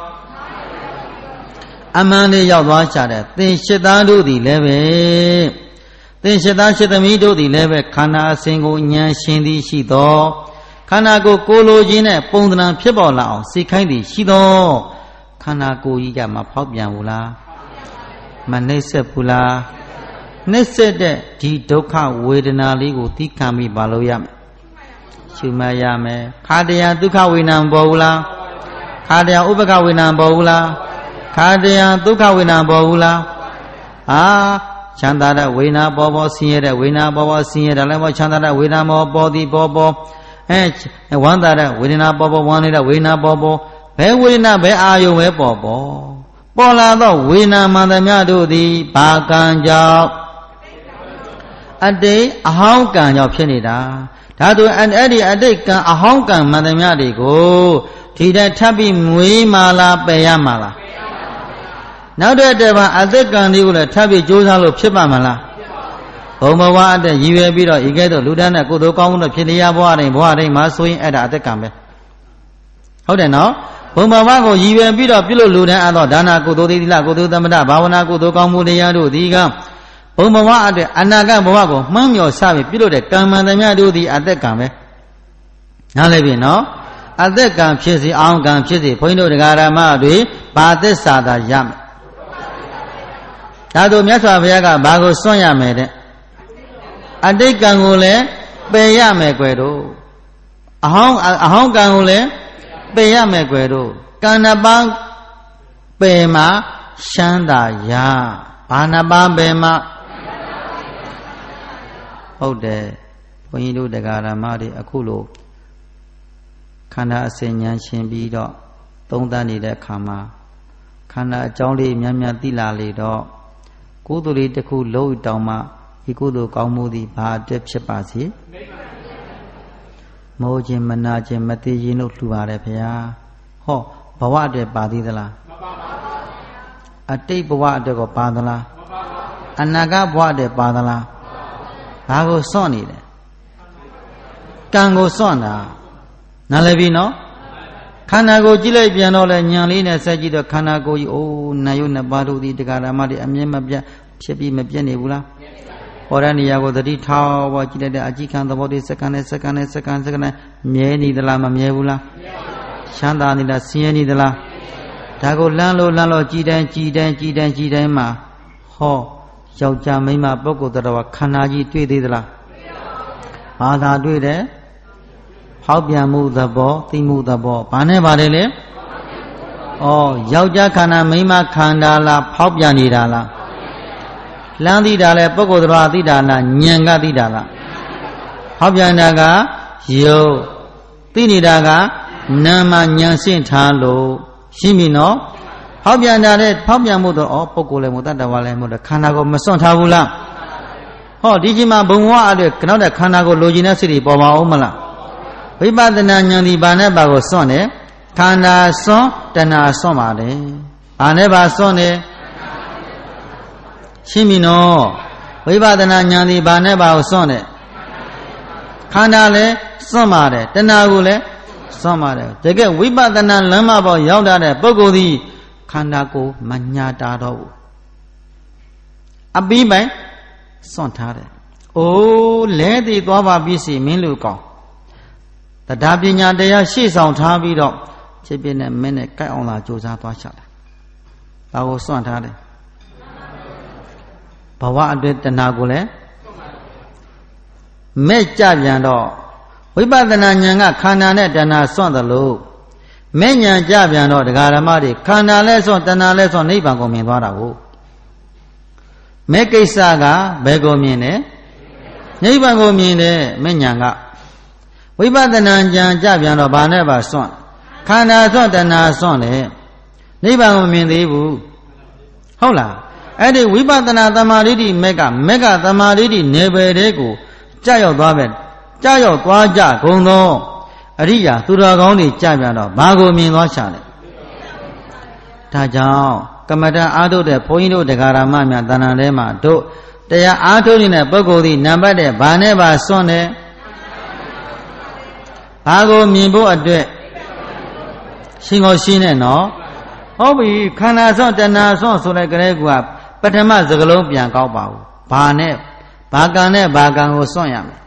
S1: အမှန်တွေရောက်သွားချတယ်သင်ရှိသားတို့သည်လည်းပဲသင်ရှိသားရှိသမီးတို့သည်လည်းပဲခန္ဓာအစဉ်ကိုဉာဏ်ရှင်သည်ရှိသောခန္ဓာကိုယ်လိုခြင်းနဲ့ပုံသဏ္ဍာန်ဖြစ်ပေါ်လာအောင်စိတ်ခိုင်းသည်ရှိသောခန္ဓာကိုယ်ကြီးကမဖောက်ပြန်ဘူးလားမနှိမ့်ဆက်ဘူးလားနှိမ့်ဆက်တဲ့ဒီဒုက္ခဝေဒနာလေးကိုသိခံပြီးပါလို့ရမယ်ရှုမှတ်ရမယ်ခါတရံဒုက္ခဝေဒနာမပေါ်ဘူးလားခါတရံဥပက္ခဝေဒနာမပေါ်ဘူးလားခါတရံဒုက္ခဝေဒနာပေါ်ဘူးလားဟာချမ်းသာတဲ့ဝေဒနာပေါ်ပေါ်ဆင်းရဲတဲ့ဝေဒနာပေါ်ပေါ်ဆင်းရဲတယ်လည်းပေါ်ချမ်းသာတဲ့ဝေဒနာပေါ်သည်ပေါ်ပေါ်ဝမ်းသာတဲ့ဝေဒနာပေါ်ပေါ်ဝမ်းနေတဲ့ဝေဒနာပေါ်ပေါ်ဘယ်ဝေဒနာဘယ်အာယုံပဲပေါ်ပေါ်လာသောဝေဒနာမှန်သမျှတို့သည်ဘာကံကြောင့်အတိတ်အဟောင်းကံကြောင့်ဖြစ်နေတာဒါဆိုအဲ့ဒီအတိတ်ကံအဟောင်းကံမှန်သမျှတွေကိုဒီတိုင်းထပ်ပြီးမွေးမာလာပယ်ရမှာလားနောက်တဲ့တည်းမှာအသက်ကံတွေကိုလည်းထပ်ပြီးကြိုးစားလို့ဖြစ်ပါမလားဘုံဘဝအတက်ရည်ရွယ်ပြီးတော့ဤကဲ့သို့လူတန်းတဲ့ကုသိုလ်ကောင်းမှုတို့ဖြစ်လျာဘဝတိုင်းမှာဆိုရင်အဲ့ဒါအသက်ကံပဲဟုတ်တယ်နော်ဘုံဘဝကိုရည်ရွယ်ပြီးတော့ပြုလို့လူတန်းအပ်တော့ဒါနကုသိုလ်သီလကုသိုလ်သမထဘာဝနာကုသိုလ်ကောင်းမှုတရားတို့ဒီကဘုံဘဝအတက်အနာဂတ်ဘဝကိုမှန်းမြော်စပြီးပြုလို့တဲ့ကံမှန်သမျှတို့ဒီအသက်ကံပဲနားလည်ပြီနော်အသက်ကံဖြစ်စီအောင်ကံဖြစ်စီဘုန်းကြီးတို့တရားဓမ္မတွေဘာသစ္စာသာရမယ်ဒါတို့မြတ်စွာဘုရားကဘာကိုစွန့်ရမယ်တဲ့အတိတ်ကံကိုလည်းပယ်ရမယ်ကွယ်တို့အဟောင်းကံကိုလည်းပယ်ရမယ်ကွယ်တို့ကံနှစ်ပါးပယ်မှာရှမ်းသာရဘာနှစ်ပါးပယ်မှာဟုတ်တယ်ဘုန်းကြီးတို့တရားဓမ္မတွေအခုလိုခန္ဓာအစဉ်ဉာဏ်ရှင်ပြီးတော့သုံးသပ်နေတဲ့အခါမှာခန္ဓာအကြောင်းလေးများများသိလာလေတော့ကုသိုလ်လေးတစ်ခုလုံးတောင်မှဒီကုသိုလ်ကောင်းမှုသည်ဘာအတွက်ဖြစ်ပါစေမိုးခြင်းမနာခြင်းမသိခြင်းလို့လှူပါတယ်ဗျာဟောဘဝအတွက်ပါသေးသလားမပါပါဘူးအတိတ်ဘဝအတွက်ကိုပါသလားမပါပါဘူးအနာဂတ်ဘဝအတွက်ပါသလားမပါပါဘူးဘာကိုစွန့်နေလဲကံကိုစွန့်တာနားလည်ပြီနော်ခန္ဓာကိုယ်ကြည့်လိုက်ပြန်တော့လဲညံလေးနဲ့ဆက်ကြည့်တော့ခန္ဓာကိုယ်ကြီးအိုးနာယုနှစ်ပါးတို့ဒီတရားဓမ္မတွေအမြင်မပြတ်ဖြစ်ပြီးမပြတ်နေဘူးလားဟောတဲ့နေရာကိုသတိထားပေါ်ကြည့်လိုက်တဲ့အကြည့်ခံသဘောတွေစက္ကန့်နဲ့စက္ကန့်နဲ့စက္ကန့်စက္ကန့်နဲ့မြဲနေသလားမမြဲဘူးလားချမ်းသာနေလားဆင်းရဲနေသလားဒါကိုလမ်းလို့ကြည်တိုင်းမှာဟောယောက်ျားမိန်းမပုဂ္ဂိုလ်တော်ခန္ဓာကြီးတွေ့သေးသလားဘာသာတွေ့တယ်ဖောက်ပြန်မှုသဘောသိမှုသဘောဘာနဲ့ပါတယ်လဲဩယောက်ျားခန္ဓာမိန်းမခန္ဓာလားဖောက်ပြန်နေတာလားလမ်းသိတာလဲပုဂ္ဂိုလ်တော်သိတာလားဉာဏ်ကသိတာလားဖောက်ပြန်တာကယုတ်သိနေတာကနာမဉာဏ်ရှင်းထားလို့ရှိပြီနော်ဖောက်ပြန်တာလဲဖောက်ပြန်မှုတော့ပုဂ္ဂိုလ်လည်းမဟုတ်တတ္တဝါလည်းမဟုတ်ခန္ဓာကိုမစွန့်ထားဘူးလားဟောဒီချိန်မှာဘုံဘဝအတွက်ကတော့တဲ့ခန္ဓာကိုလိုချင်တဲ့စိတ်တွေပေါ်ပါအောင်မလားဝိပဿနာဉာဏ်ဒီဘာနဲ့ဘာကိုစွန့်တယ်ခန္ဓာစွန့်တဏှာစွန့်ပါတယ်ဘာနဲ့ဘာစွန့်တယ်ရှင်းပြီနော်ဝိပဿနာဉာဏ်ဒီဘာနဲ့ဘာကိုစွန့်တယ်ခန္ဓာလည်းစွန့်ပါတယ်တဏှာကိုလည်းစွန့်ပါတယ်တကယ်ဝိပဿနာလမ်းမပေါ်ရောက်တဲ့ပုဂ္ဂိုလ်သည်ခန္ဓာကိုမညာတာတော့ဘူးအပြီးပိုင်းစွန့်ထားတယ်အိုးလဲတည်သွားပါပြီစီမင်းလူကောင်းတရားပညာတရားရှေ့ဆောင်ထားပြီးတော့ဖြစ်ဖြစ်နဲ့မင်းနဲ့ကြိုက်အောင်လာကြိုးစားသွားချတာဒါကိုစွန့်ထားတယ်ဘဝအတွက်တဏှာကိုလည်းမဲ့ကြပြန်တော့ဝိပဿနာဉာဏ်ကခန္ဓာနဲ့တဏှာစွန့်တယ်လို့မဲ့ဉာဏ်ကြပြန်တော့ဒကာဓမ္မတွေခန္ဓာလည်းစွန့်တဏှာလည်းစွန့်နိဗ္ဗာန်ကိုမြင်သွားတာကိုမဲ့ကိစ္စကဘယ်ကိုမြင်လဲနိဗ္ဗာန်ကိုမြင်တယ်မဲ့ဉာဏ်ကဝိပဿနာဉာဏ်ကြပြန်တော့ဘာနဲ့ပါစွန့်ခန္ဓာစွန့်တဏှာစွန့်လေနိဗ္ဗာန်ကိုမြင်သေးဘူးဟုတ်လားအဲ့ဒီဝိပဿနာသမာဓိတိမက်ကသမာဓိတိနယ်ပယ်တဲ့ကိုကြာရောက်သွားပဲကြာရောက်သွားကြဂုံသောအရိယာသူတော်ကောင်းတွေကြာပြန်တော့ဘာကိုမြင်သွားချလဲဒါကြောင့်ကမ္မဋ္ဌာန်းအားထုတ်တဲ့ဘုန်းကြီးတို့တရားဓမ္မများတဏ္ဍာထဲမှာတို့တရားအားထုတ်နေတဲ့ပုဂ္ဂိုလ်ဒီနံပါတ်တဲ့ဘာနဲ့ပါစွန့်တယ်ဘာကိုမြင်ဖို့အတွက်ရှင်းကိုရှင်းနဲ့နော်ဟုတ်ပြီခန္ဓာစွန့်တဏှာစွန့်ဆိုတဲ့ကလေးကပထမစကလုံးပြန်ကောက်ပါဘူးဘာနဲ့ဘာကံနဲ့ဘာကံကိုစွန့်ရမယ်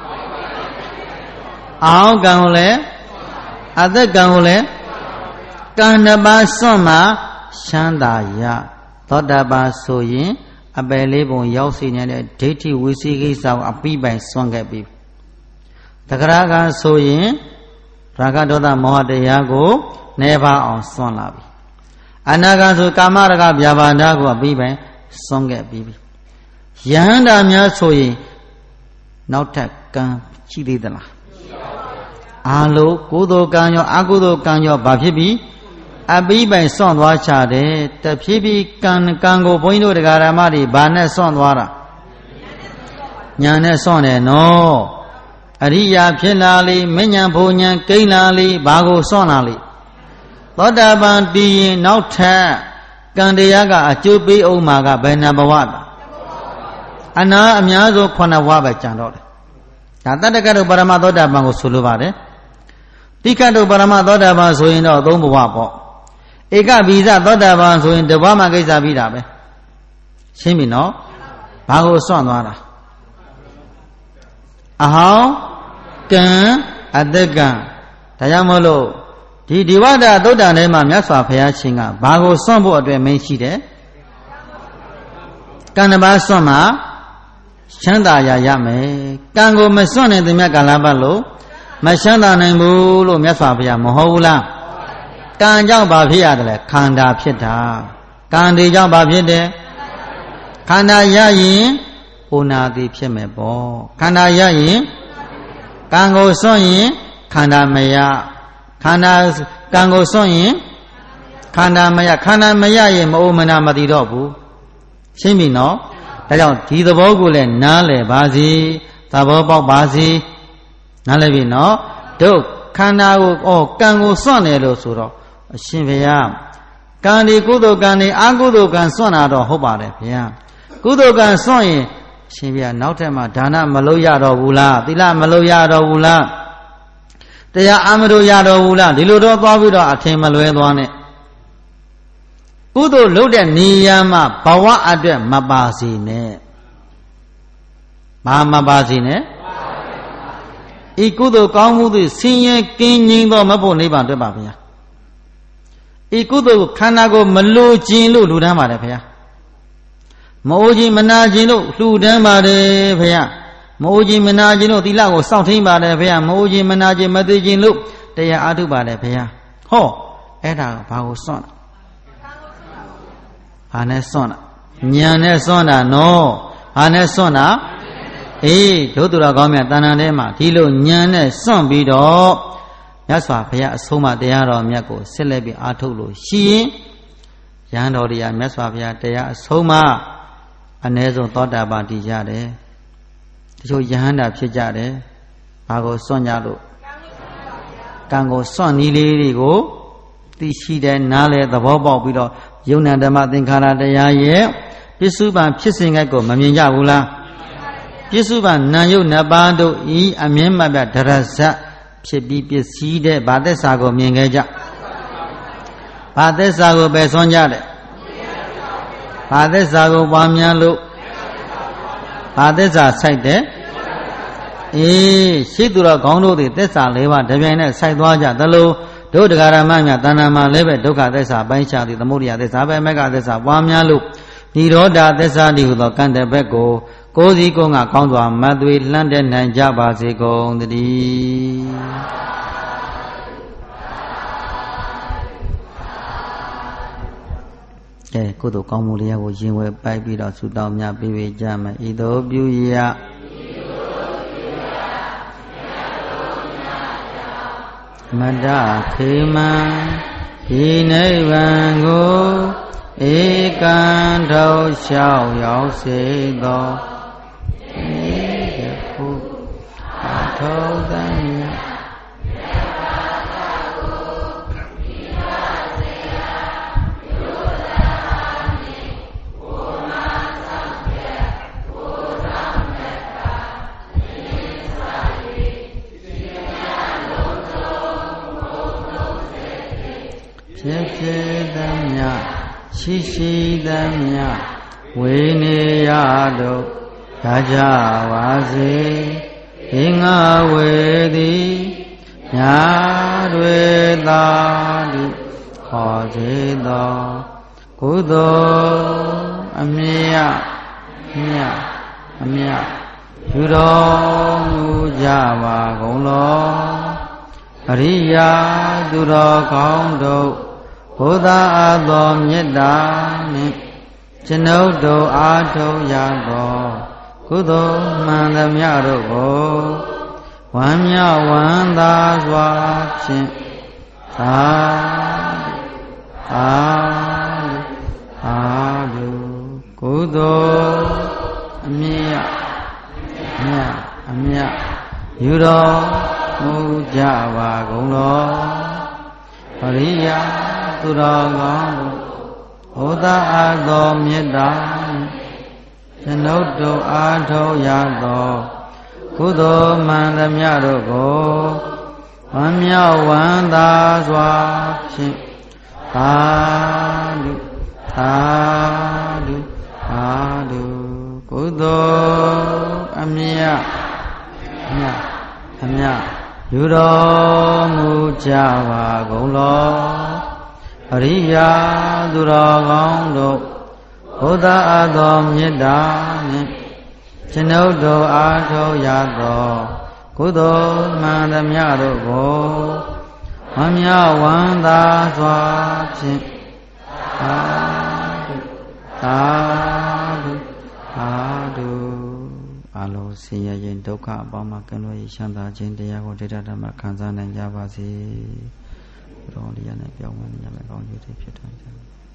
S1: အောင်းကံကိုလည်းအသက်ကံကိုလည်းကံနှစ်ပါးစွန့်မှချမ်းသာရသောတာပန်ဆိုရင်အပယ်လေးပုံရောက်စေနေတဲ့ဒိဋ္ဌိဝိသိကိစ္စကိုအပိပိုင်စွန့်ခဲ့ပြီတဂရကံဆိုရင်ရာဂဒေါသမောဟတရားကိုနေပါအောင်စွန့်လာပြီအနာဂံဆိုကာမရဂဗျာပါဒကိုအပိပိုင်စွန့်ခဲ့ပြီယဟန္တာများဆိုရင်နောက်ထပ်ကံရှိသေးသလားအာလို့ကုသိုလ်ကံရောအကုသိုလ်ကံရောဘာဖြစ်ပြီအပိပိုင်စွန့်သွားချတယ်တဖြည်းဖြည်းကံကိုဘုန်းကြီးတို့တရားဓမ္မတွေဘာနဲ့စွန့်သွားတာညာနဲ့စွန့်တယ်နော်အရိယာဖြစ်လာလေမဉ္ဇဉ်ဘုံဉ္ဇဉ်ကိန်းလာလေဘာကိုစွန့်လာလေသောတာပန်တည်ရင်နောက်ထပ်ကံတရားကအကျိုးပေးအောင်မှာကဘယ်နှဘဝအနာအများဆုံး9ဘဝပဲကြံတော့တယ်ဒါတတ္တကတုပရမသောတာပန်ကိုဆိုလိုပါတယ်တိခတုပရမသောတာပန်ဆိုရင်တော့3ဘဝပေါ့ဧကဗီဇသောတာပန်ဆိုရင်တဘဝမှာကိစ္စပြီးတာပဲရှင်းပြီနော်ဘာကိုစွန့်သွားတာအဟောင်းကံအတ္တကံဒါကြောင့်မို့လို့ဒီဝဒသုတ်တန်ထဲမှာမြတ်စွာဘုရားရှင်ကဘာကိုစွန့်ဖို့အတွက်မင်းရှိတယ်ကံတစ်ပါးစွန့်မှချမ်းသာရမယ်ကံကိုမစွန့်တဲ့သူမြတ်ကာလပတ်လို့မချမ်းသာနိုင်ဘူးလို့မြတ်စွာဘုရားမဟုတ်ဘူးလားကံကြောင့်ဘာဖြစ်ရတယ်လဲခန္ဓာဖြစ်တာကံဒီကြောင့်ဘာဖြစ်တယ်ခန္ဓာရရင်ဩနာတိဖြစ်မယ်ပေါ့ခန္ဓာရရင်ကံကိုစွန့်ရင်ခန္ဓာမရခန္ဓာကံကိုစွန့်ရင်ခန္ဓာမရခန္ဓာမရရင်မအိုမနာမသိတော့ဘူးရှင်းပြီနော်ဒါကြောင့်ဒီသဘောကိုလည်းနားလည်ပါစေသဘောပေါက်ပါစေနားလည်ပြီနော်တို့ခန္ဓာကိုကံကိုစွန့်တယ်လို့ဆိုတော့အရှင်ဘုရားကံဒီကုသိုလ်ကံဒီအကုသိုလ်ကံစွန့်တာတော့ဟုတ်ပါတယ်ဘုရားကုသိုလ်ကံစွန့်ရင်အရှင်ဘုရားနောက်ထပ်မှဒါနမလုပ်ရတော့ဘူးလားသီလမလုပ်ရတော့ဘူးလားတရားအမလို့ရတော့ဘူးလားဒီလိုတော့သွားပြီးတော့အထင်မလွဲသွားနဲ့ကုသိုလ်လုပ်တဲ့နေရာမှာဘဝအတွက်မပါစေနဲ့ဘာမပါစေနဲ့ဤကုသိုလ်ကောင်းမှုသည်ဆင်းရဲကင်းငြိမ်းသောမဖို့နိဗ္ဗာန်တွေ့ပါဗျာဤကုသိုလ်ခန္ဓာကိုမလိုခြင်းလို့လူတန်းပါတယ်ဗျာမအိုခြင်းမနာခြင်းလို့လှူဒန်းပါတယ်ဗျာမအိုခြင်းမနာခြင်းလို့သီလကိုစောင့်ထိန်ပါတယ်ဗျာမအိုခြင်းမနာခြင်းမသိခြင်းလို့တရားအားထုတ်ပါတယ်ဗျာဟောအဲ့ဒါဘာကိုစွန့်ဘာနဲ့စွန့်တာဉာဏ်နဲ့စွန့်တာနော်ဘာနဲ့စွန့်တာအေးဒုသူတော်ကောင်းမြတ်တဏ္ဍာထဲမှာဒီလိုဉာဏ်နဲ့စွန့်ပြီးတော့မြတ်စွာဘုရားအဆုံးအမတရားတော်မြတ်ကိုဆက်လက်ပြီးအားထုတ်လို့ရှိရင်ရဟန်းတော်တရားမြတ်စွာဘုရားတရားအဆုံးအမအ ਨੇ ဆုံးသောတာပန်တည်ကြတယ်တချို့ယဟန္တာဖြစ်ကြတယ်ဘာကိုစွန့်ကြလို့ကံကိုစွန့်နည်းလေးတွေကိုသိရှိတဲ့နားလေသဘောပေါက်ပြီးတော့ယုံနာဓမ္မသင်္ခါရတရားရဲ့ပစ္စုပန်ဖြစ်စဉ်ကိုမမြင်ကြဘူးလားပစ္စုပန်နာယုတ်နှစ်ပါးတို့ဤအမြင်မှတ်ပြဒရဇတ်ဖြစ်ပြီးပစ္စည်းတဲ့ဗာသက်စာကိုမြင်ခဲ့ကြဗာသက်စာကိုပဲစွန့်ကြတယ်ဗာသက်စာကိုပွားများလို့ဗာသက်စာစိုက်တယ်အေးရှိသူတော်ကောင်းတို့သည်သက်စာ၄ပါးတပြိုင်နက်စိုက်သွားကြသလိုတို့တရားဓမ္မများတဏ္ဍာမှာလည်းပဲဒုက္ခသက်စာပိုင်းခြားသည်သမုဒိယသက်စာပဲမဂ္ဂသက်စာပွားများလို့និရောဓသက်စာတည်းဟူသောကံတဲ့ဘက်ကိုကိုယ်စီကိုယ်ငါကောင်းစွာမတ်သွေလှမ်းတဲ့နိုင်ကြပါစေကုန်သတည်းကဲကုသိုလ်ကောင်းမှုလေးကိုရင်ဝယ်ပိုက်ပြီးတော့ဆုတောင်းများပေးပေးကြမယ်ဤသို့ပြုရမတ္တခေမံဒီနိဗ္ဗာန်ကိုဧကံထောက်လျှောက်ရောက်စေသောယခုအထောက်တန်ဖြစ်ဖြစ်သမျှရှိရှိသမျှဝေနေရတို့ရကြပါစေဒီငါဝေသည်ညာတွေသာလိခေါ်စေသောကုသိုလ်အမြတ်မြတ်အမြတ်ပြုတော်မူကြပါကုန်လောအရိယာသူတော်ကောင်းတို့ဘုရားအသောမေတ္တာနှင့်ကျွန်ုပ်တို့အားထုတ်ရသောကုသိုလ်မှန်သမျှတို့ကိုဝမ်းမြောက်ဝမ်းသာစွာဖြင့်သာသာသာကုသိုလ်အမြတ်မြတ်အမြတ်ယူတော်မူကြပါကုန်လောပရိယာသူတော်ကောင်းတို့ဘုရားအသောမေတ္တာကျွန်ုပ်တို့အားထုတ်ရသောကုသိုလ်မှန်သမျှတို့ကိုဝမ်းမြောက်ဝမ်းသာစွာဖြင့်သာဓုသာဓုသာဓုကုသိုလ်အမြတ်မြတ်အမြတ်ယူတော်မူကြပါကုန်လောအရိယာသူတော်ကောင်းတို့ဘုရားအသောမေတ္တာနှင့်ကျွန်ုပ်တို့အားထုတ်ရသောကုသိုလ်မှန်သမျှတို့ကိုဝမ်းမြောက်ဝမ်းသာစွာဖြင့်သာဓုသာဓုသာဓုအလုံးဆင်းရဲခြင်းဒုက္ခအပေါင်းမှကင်းလွတ်ရချမ်းသာခြင်းတရားကိုဒိဋ္ဌဓမ္မခံစားနိုင်ကြပါစေဘုရားတရားနဲ့ပြောင်းလဲရမယ်ကောင်းကျိုးတွေဖြစ်ထွန်းကြ